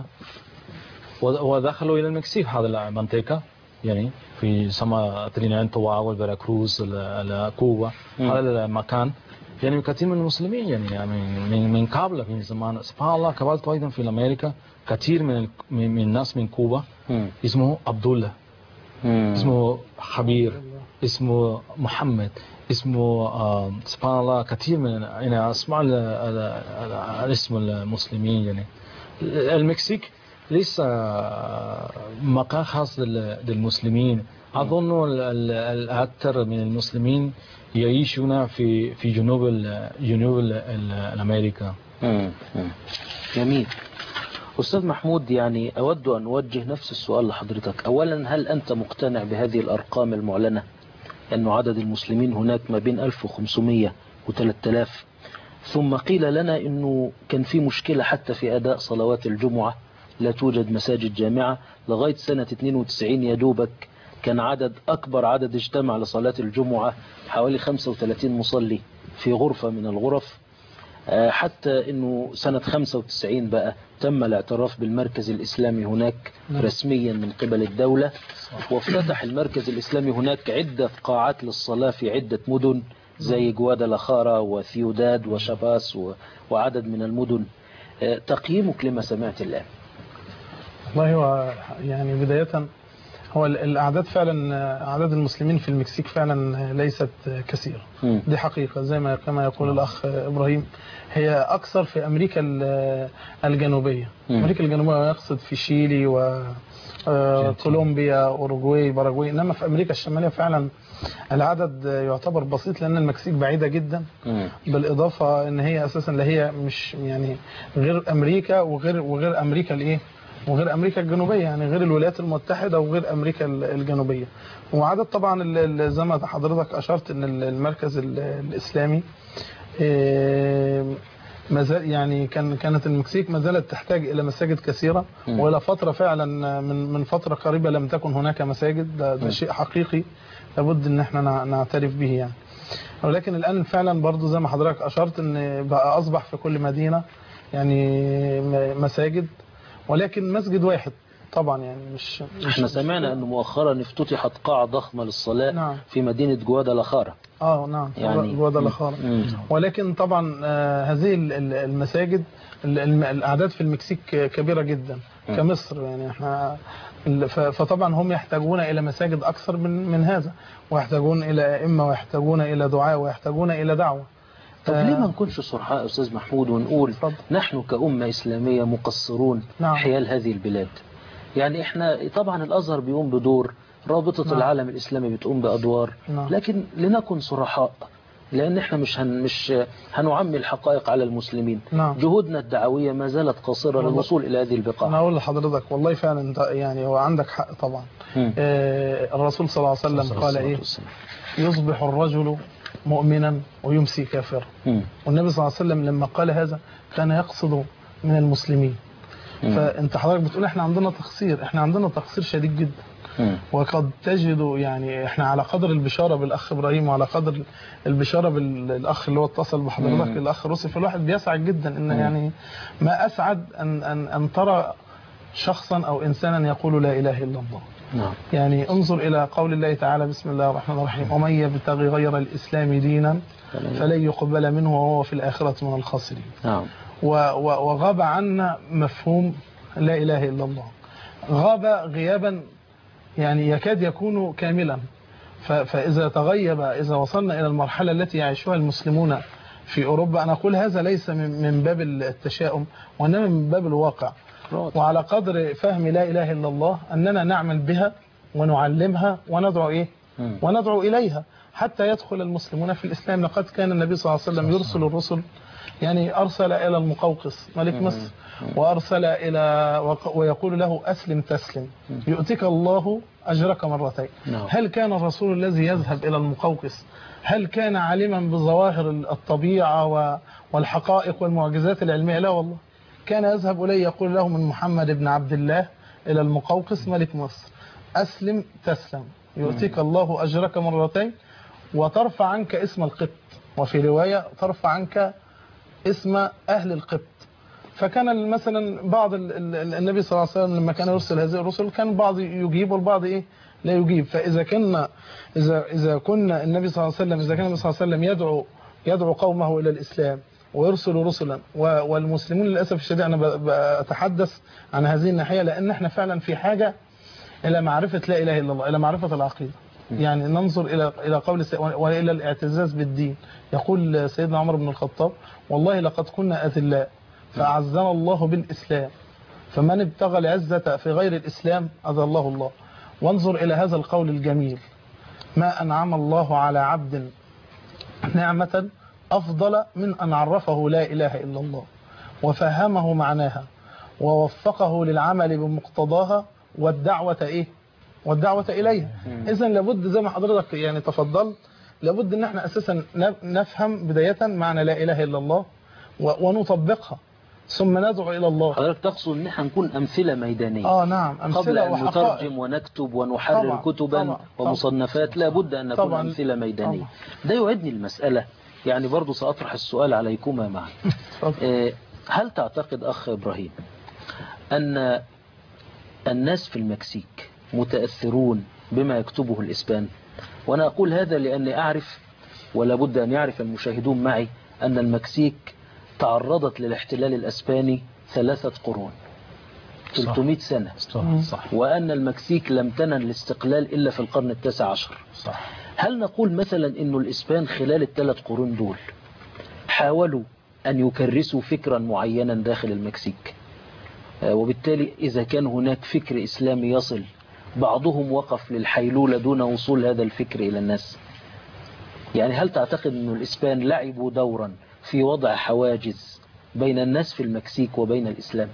ودخلوا إلى المكسيك هذا المنطقة، يعني في سما ترينيداد وتوباغو والفيراكروز كوبا، هذا المكان يعني كثير من المسلمين يعني من من قبل في زمان. سبحان الله قابلت أيضا في أمريكا كثير من من الناس من كوبا، اسمه عبد الله، اسمه خبير، اسمه محمد، اسمه آه سبحان الله كثير من أنا أسمع الاسم المسلمين. يعني المكسيك ليس مكان خاص للمسلمين، أظن الأكثر من المسلمين يعيشون في في جنوب جنوب أمريكا. جميل. أستاذ محمود، يعني أود أن أوجه نفس السؤال لحضرتك. أولا، هل أنت مقتنع بهذه الأرقام المعلنة أن عدد المسلمين هناك ما بين ألف وخمسمائة وثلاثة آلاف؟ ثم قيل لنا أنه كان في مشكلة حتى في أداء صلوات الجمعة، لا توجد مساجد جامعة لغاية سنة اثنين وتسعين يا دوبك كان عدد أكبر عدد اجتمع لصلاة الجمعة حوالي خمسة وثلاثين مصلي في غرفة من الغرف، حتى أنه سنة خمسة وتسعين بقى تم الاعتراف بالمركز الإسلامي هناك رسميا من قبل الدولة، وافتتح المركز الإسلامي هناك عدة قاعات للصلاة في عدة مدن زي جوادالاخارا وثيوداد وشاباس وعدد من المدن. تقييمك لما سمعت الآن؟ والله هو يعني بداية هو الأعداد فعلا، أعداد المسلمين في المكسيك فعلا ليست كثيرة، دي حقيقة زي ما كما يقول الأخ إبراهيم. هي أكثر في أمريكا الجنوبية، أمريكا الجنوبية يقصد في شيلي وكولومبيا أوروغواي باراغواي، إنما في أمريكا الشمالية فعلا العدد يعتبر بسيط لأن المكسيك بعيدة جدا، بالإضافة إن هي أساسا لا هي مش يعني غير أمريكا وغير وغير أمريكا الإيه وغير أمريكا الجنوبية، يعني غير الولايات المتحدة وغير أمريكا الجنوبية. وعدد طبعا زي ما حضرتك أشرت إن المركز الإسلامي ما زال يعني كان كانت المكسيك ما زالت تحتاج إلى مساجد كثيرة، وإلى فترة فعلا من من فترة قريبة لم تكن هناك مساجد، ده, ده شيء حقيقي لابد إن احنا نعترف به يعني. ولكن الآن فعلا برضو زي ما حضرتك أشرت إن بقى أصبح في كل مدينة يعني مساجد، ولكن مسجد واحد طبعا يعني مش, مش احنا سمعنا انه مؤخرا افتتحت قاعة ضخمة للصلاة نعم. في مدينة جوادالاخارا. اه نعم يعني جوادالاخارا، ولكن طبعا آه هذه المساجد الاعداد في المكسيك كبيرة جدا م. كمصر، يعني احنا فطبعا هم يحتاجون الى مساجد اكثر من من هذا، ويحتاجون الى ائمة، ويحتاجون الى دعاء، ويحتاجون الى دعوة. طب ليه ما نكونش صرحاء أستاذ محمود ونقول فضل. نحن كأمة إسلامية مقصرون نعم. حيال هذه البلاد؟ يعني احنا طبعا الأزهر بيقوم بدور، رابطة نعم. العالم الإسلامي بتقوم بأدوار نعم. لكن لنكن صرحاء، لأن احنا مش هن مش هنعمي الحقائق على المسلمين. نعم. جهودنا الدعوية ما زالت قصيرة للوصول إلى هذه البقاع. أنا أقول لحضرتك والله فعلا انت يعني هو عندك حق طبعا. آه الرسول صلى الله عليه وسلم قال إيه؟ يصبح الرجل مؤمنا ويمسي كافرا. والنبي صلى الله عليه وسلم لما قال هذا كان يقصد من المسلمين. مم. فانت حضرتك بتقول احنا عندنا تقصير، احنا عندنا تقصير شديد جدا. مم. وقد تجد يعني احنا على قدر البشاره بالاخ ابراهيم وعلى قدر البشاره بالاخ اللي هو اتصل بحضرتك الاخ روسي، الواحد بيسعد جدا ان مم. يعني ما اسعد ان ان ان ترى شخصا او انسانا يقول لا اله الا الله. نعم. يعني انظر الى قول الله تعالى بسم الله الرحمن الرحيم ومن يبتغي غير الاسلام دينا فلن يقبل منه وهو في الاخره من الخاسرين. نعم. وغاب عنا مفهوم لا إله إلا الله، غاب غيابا يعني يكاد يكون كاملا. فإذا تغيب، إذا وصلنا إلى المرحلة التي يعيشها المسلمون في أوروبا، أنا أقول هذا ليس من باب التشاؤم وإنما من باب الواقع. وعلى قدر فهم لا إله إلا الله أننا نعمل بها ونعلمها وندعو إيه؟ وندعو إليها حتى يدخل المسلمون في الإسلام. لقد كان النبي صلى الله عليه وسلم يرسل الرسل، يعني أرسل إلى المقوقس ملك مصر وأرسل إلى ويقول له أسلم تسلم يؤتيك الله أجرك مرتين. هل كان الرسول الذي يذهب إلى المقوقس هل كان عالما بظواهر الطبيعة والحقائق والمعجزات العلمية؟ لا والله، كان يذهب إليه يقول له من محمد بن عبد الله إلى المقوقس ملك مصر أسلم تسلم يؤتيك الله أجرك مرتين وترفع عنك اسم القبط، وفي رواية ترفع عنك اسم أهل القبط. فكان مثلا بعض النبي صلى الله عليه وسلم لما كان يرسل هذه الرسل كان بعض يجيب والبعض إيه لا يجيب. فإذا كنا إذا إذا كنا النبي صلى الله عليه وسلم إذا كان النبي صلى الله عليه وسلم يدعو يدعو قومه إلى الإسلام ويرسل رسلا والمسلمون للأسف الشديد، أنا بتحدث عن هذه الناحية لأن احنا فعلا في حاجة إلى معرفة لا إله إلا الله، إلى معرفة العقيدة. يعني ننظر إلى إلى قول وإلى الاعتزاز بالدين. يقول سيدنا عمر بن الخطاب والله لقد كنا أذلاء فأعزنا الله بالإسلام فمن ابتغى العزة في غير الإسلام أذله الله. وانظر إلى هذا القول الجميل: ما أنعم الله على عبد نعمة أفضل من أن عرفه لا إله إلا الله وفهمه معناها ووفقه للعمل بمقتضاها والدعوة إيه والدعوة إليها. إذن لابد زي ما حضرتك يعني تفضل، لابد ان احنا اساسا نفهم بداية معنى لا اله الا الله ونطبقها ثم ندعو الى الله. حضرتك تقصد ان احنا نكون امثله ميدانيه. اه نعم، امثله قبل ان وحقائق. نترجم ونكتب ونحرر طبعًا كتبا طبعًا ومصنفات لابد ان نكون طبعًا امثله ميدانيه. طبعًا. ده يعدني المساله، يعني برضو ساطرح السؤال عليكما معا. آه هل تعتقد اخ ابراهيم ان الناس في المكسيك متاثرون بما يكتبه الاسبان؟ وأنا أقول هذا لأني أعرف ولا بد أن يعرف المشاهدون معي أن المكسيك تعرضت للاحتلال الأسباني ثلاثة قرون ثلاثمائة سنة صح. صح. وأن المكسيك لم تنل الاستقلال إلا في القرن التاسع عشر. صح. هل نقول مثلا أن الإسبان خلال الثلاث قرون دول حاولوا أن يكرسوا فكرا معينا داخل المكسيك، وبالتالي إذا كان هناك فكر إسلامي يصل بعضهم وقف للحيلولة دون وصول هذا الفكر إلى الناس؟ يعني هل تعتقد أن الإسبان لعبوا دورا في وضع حواجز بين الناس في المكسيك وبين الإسلام؟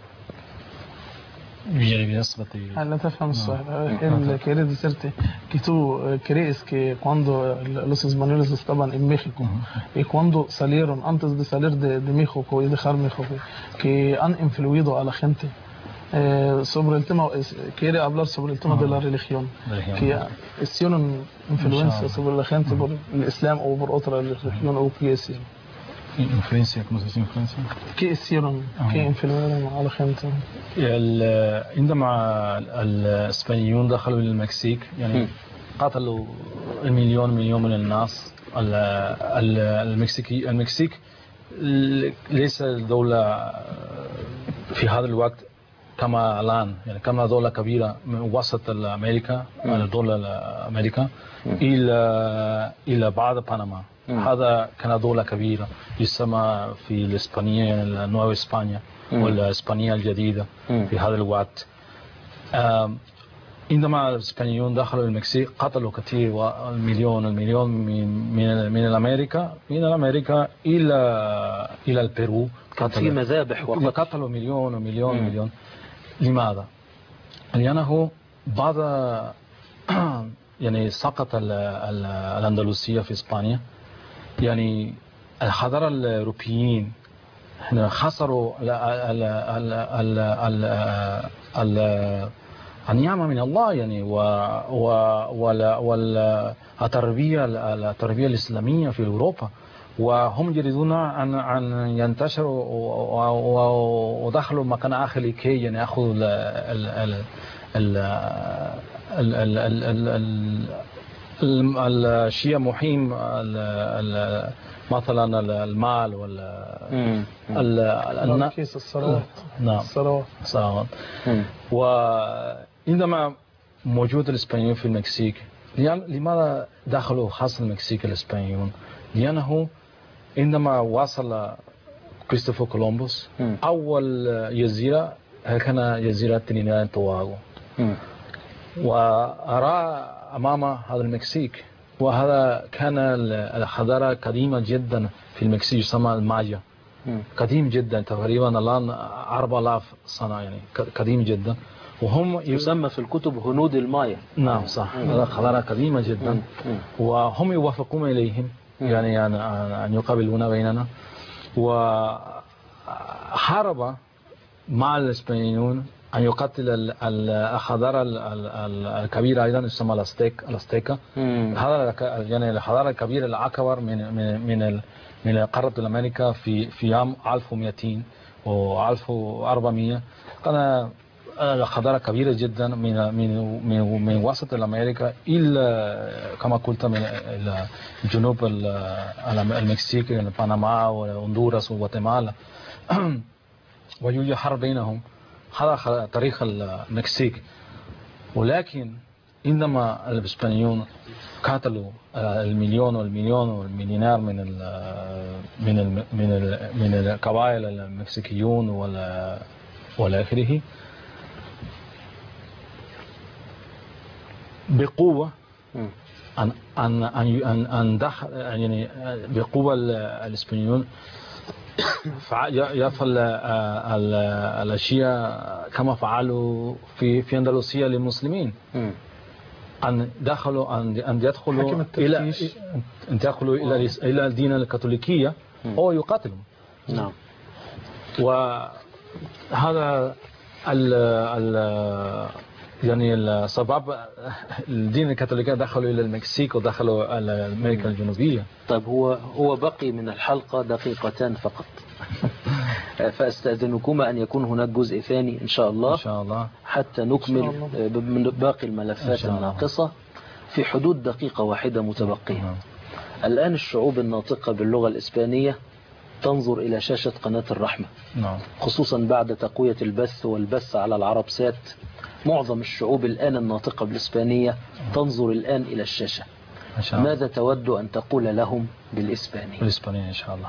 لا تفهم السؤال. Quería decirte que tú crees que cuando los españoles estaban en México y cuando salieron antes de salir de, de México y dejar México que han influido a la gente Eh, sobre el tema, quiere hablar sobre el tema de la religión, que hicieron influencia sobre la gente por el Islam o por otra religión, o qué hicieron. influencia, ¿cómo se dice influencia? ¿Qué hicieron? ¿Qué influyeron على la gente? عندما الاسبانيون دخلوا للمكسيك يعني قتلوا المليون مليون من الناس. المكسيكي المكسيك ليس دولة في هذا الوقت كما الآن، يعني كما دولة كبيرة من وسط أمريكا، دولة أمريكا إلى إلى بعد بنما. هذا كان دولة كبيرة يسمى في الإسبانية نوفا إسبانيا والإسبانية الجديدة في هذا الوقت. عندما الإسبانيون دخلوا المكسيك قتلوا كثير والمليون المليون من من من الأمريكا من الأمريكا إلى إلى البيرو. كان في مذابح وقتل. قتلوا مليون ومليون ومليون. لماذا؟ لأنه بعد يعني سقط الأندلسية في إسبانيا، يعني الحضارة الأوروبيين خسروا ال ال ال ال ال ال النعمة من الله، يعني و والتربية التربية الإسلامية في أوروبا، وهم يريدون أن أن ينتشروا ودخلوا مكان آخر لكي يعني يأخذوا ال ال ال ال ال الشيء مهم مثلا المال ولا الكيس الثروات. نعم الثروات. الثروات. وعندما موجود الإسبانيون في المكسيك، لماذا دخلوا خاصة المكسيك الإسبانيون؟ لأنه عندما وصل كريستوفر كولومبوس أول جزيرة كان جزيرة ترينيداد وتوباغو، وأرى أمام هذا المكسيك، وهذا كان الحضارة قديمة جدا في المكسيك يسمى المايا، قديم جدا تقريبا الآن أربعة آلاف سنة، يعني قديم جدا، وهم يسمى في الكتب هنود المايا. نعم صح، هذا حضارة قديمة جدا، وهم يوافقون إليهم يعني أن يقابلون بيننا، وحارب مع الإسبانيون أن يقتل الحضارة الكبيرة أيضا يسمى الأستيك الأستيكا. هذا يعني الحضارة الكبيرة الأكبر من من من من قارة أمريكا في في عام ألف ومئتين و ألف وأربعمئة. كان حضارة كبيرة جدا من من من, من وسط أمريكا إلى كما قلت من جنوب المكسيك، يعني بنما وهندوراس وغواتيمالا، ويوجد حرب بينهم. هذا تاريخ المكسيك. ولكن عندما الإسبانيون قتلوا المليون والمليون والمليونير من ال من ال من ال من القبائل المكسيكيون ولا ولا آخره، بقوة أن أن أن أن دخل يعني بقوة الإسبانيون يفعل الأشياء كما فعلوا في في أندلسيا للمسلمين، أن دخلوا أن أن يدخلوا إلى أن يدخلوا إلى إلى الدين الكاثوليكية أو يقاتلوا. نعم. وهذا ال ال يعني السبب الدين الكاثوليكي دخلوا إلى المكسيك ودخلوا إلى أمريكا الجنوبية. طيب هو هو بقي من الحلقة دقيقتان فقط، فأستأذنكما أن يكون هناك جزء ثاني إن شاء الله، إن شاء الله حتى نكمل من باقي الملفات الناقصة في حدود دقيقة واحدة متبقية. الآن الشعوب الناطقة باللغة الإسبانية تنظر إلى شاشة قناة الرحمة، خصوصا بعد تقوية البث والبث على العربسات. معظم الشعوب الآن الناطقة بالإسبانية تنظر الآن إلى الشاشة. ماذا تود أن تقول لهم بالإسبانية؟ بالإسبانية إن شاء الله.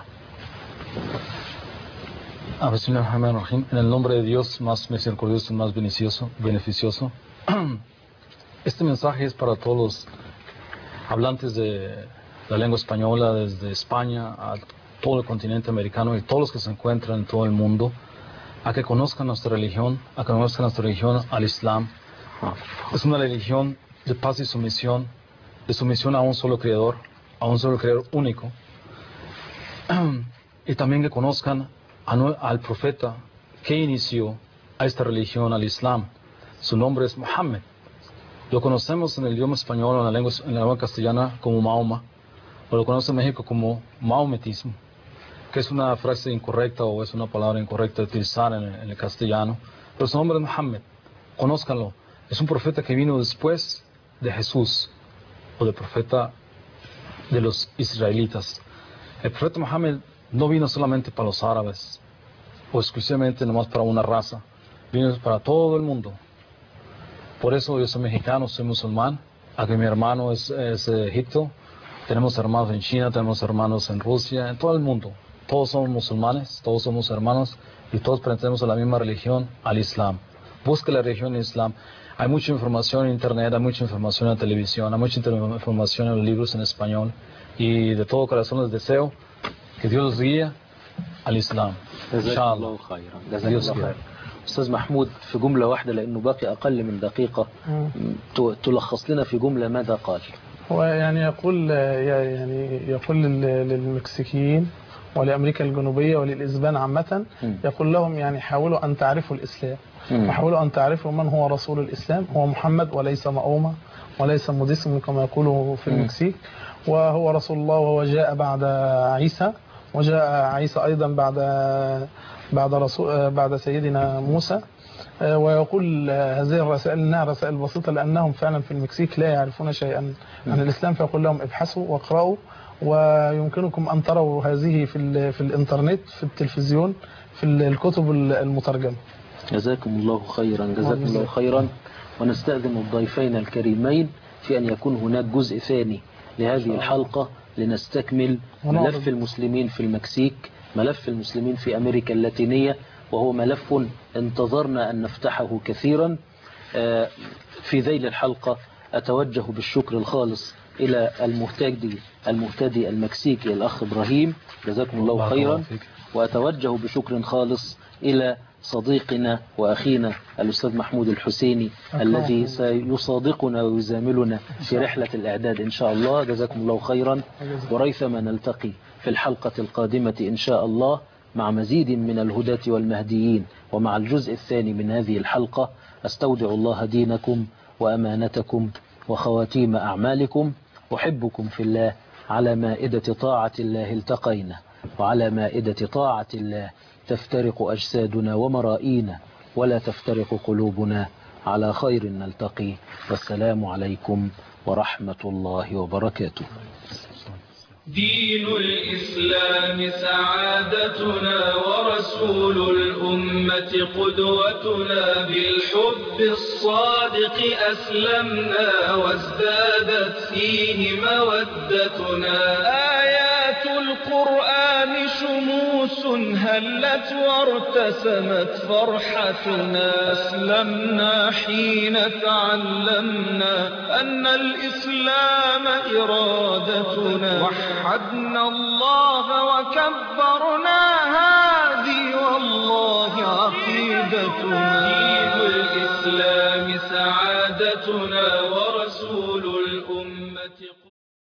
بسم الله الرحمن الرحيم. En el nombre de Dios más misericordioso, más beneficioso, beneficioso. Este mensaje es para todos los hablantes de la lengua española desde España a todo el continente americano y todos los que se encuentran en todo el mundo, a que conozcan nuestra religión, a que conozcan nuestra religión al Islam. Es una religión de paz y sumisión, de sumisión a un solo creador, a un solo creador único. Y también que conozcan a, al profeta que inició a esta religión, al Islam. Su nombre es Muhammad. Lo conocemos en el idioma español, en la lengua, en la lengua castellana como Mahoma, o lo conoce en México como mahometismo, que es una frase incorrecta o es una palabra incorrecta de utilizar en, en el castellano, pero su nombre es Muhammad. Conózcanlo. Es un profeta que vino después de Jesús, o del profeta de los israelitas. El profeta Muhammad no vino solamente para los árabes, o exclusivamente nomás para una raza, vino para todo el mundo. Por eso yo soy mexicano, soy musulmán, aquí mi hermano es, es de Egipto, tenemos hermanos en China, tenemos hermanos en Rusia, en todo el mundo. Todos somos musulmanes, todos somos hermanos y todos pertenecemos a la misma religión, al Islam. Busque la religión Islam. hay mucha información en internet, hay mucha información en la televisión, hay mucha información en los libros en español, y de todo corazón les deseo que Dios los guíe al Islam. جزاك الله خيرا. جزاك الله خيرا. أستاذ محمود، في جملة واحدة لأنه باقي أقل من دقيقة، تلخص لنا في جملة ماذا قال؟ هو يعني يقول يعني يقول للمكسيكيين ولأمريكا الجنوبية وللإسبان عامة، يقول لهم يعني حاولوا أن تعرفوا الإسلام، وحاولوا أن تعرفوا من هو رسول الإسلام، هو محمد وليس مأومة وليس موديسم كما يقولوا في المكسيك، وهو رسول الله، وهو جاء بعد عيسى، وجاء عيسى أيضا بعد بعد رسول بعد سيدنا موسى. ويقول هذه الرسائل انها رسائل بسيطه لانهم فعلا في المكسيك لا يعرفون شيئا عن الاسلام، فيقول لهم ابحثوا واقرأوا، ويمكنكم ان تروا هذه في في الانترنت، في التلفزيون، في الكتب المترجمه. جزاكم الله خيرا. جزاكم الله خيرا. ونستأذن الضيفين الكريمين في ان يكون هناك جزء ثاني لهذه الحلقه لنستكمل ملف المسلمين في المكسيك، ملف المسلمين في أمريكا اللاتينية، وهو ملف انتظرنا أن نفتحه كثيرا. في ذيل الحلقة أتوجه بالشكر الخالص إلى المهتدي المهتدي المكسيكي الأخ إبراهيم، جزاكم الله خيرا. وأتوجه بشكر خالص إلى صديقنا وأخينا الأستاذ محمود الحسيني الذي سيصادقنا ويزاملنا في رحلة الإعداد إن شاء الله، جزاكم الله خيرا. وريثما نلتقي في الحلقة القادمة إن شاء الله مع مزيد من الهداة والمهديين، ومع الجزء الثاني من هذه الحلقة. أستودع الله دينكم وأمانتكم وخواتيم أعمالكم. أحبكم في الله. على مائدة طاعة الله التقينا، وعلى مائدة طاعة الله تفترق أجسادنا ومرائينا، ولا تفترق قلوبنا. على خير نلتقي، والسلام عليكم ورحمة الله وبركاته. دين الإسلام سعادتنا، ورسول الأمة قدوتنا، بالحب الصادق أسلمنا، وازدادت فيه مودتنا. آيات القرآن شموس هلت وارتسمت فرحتنا، أسلمنا حين تعلمنا أن الإسلام إرادتنا، وحدنا الله وكبرنا، هذه والله عقيدتنا. دين الإسلام سعادتنا،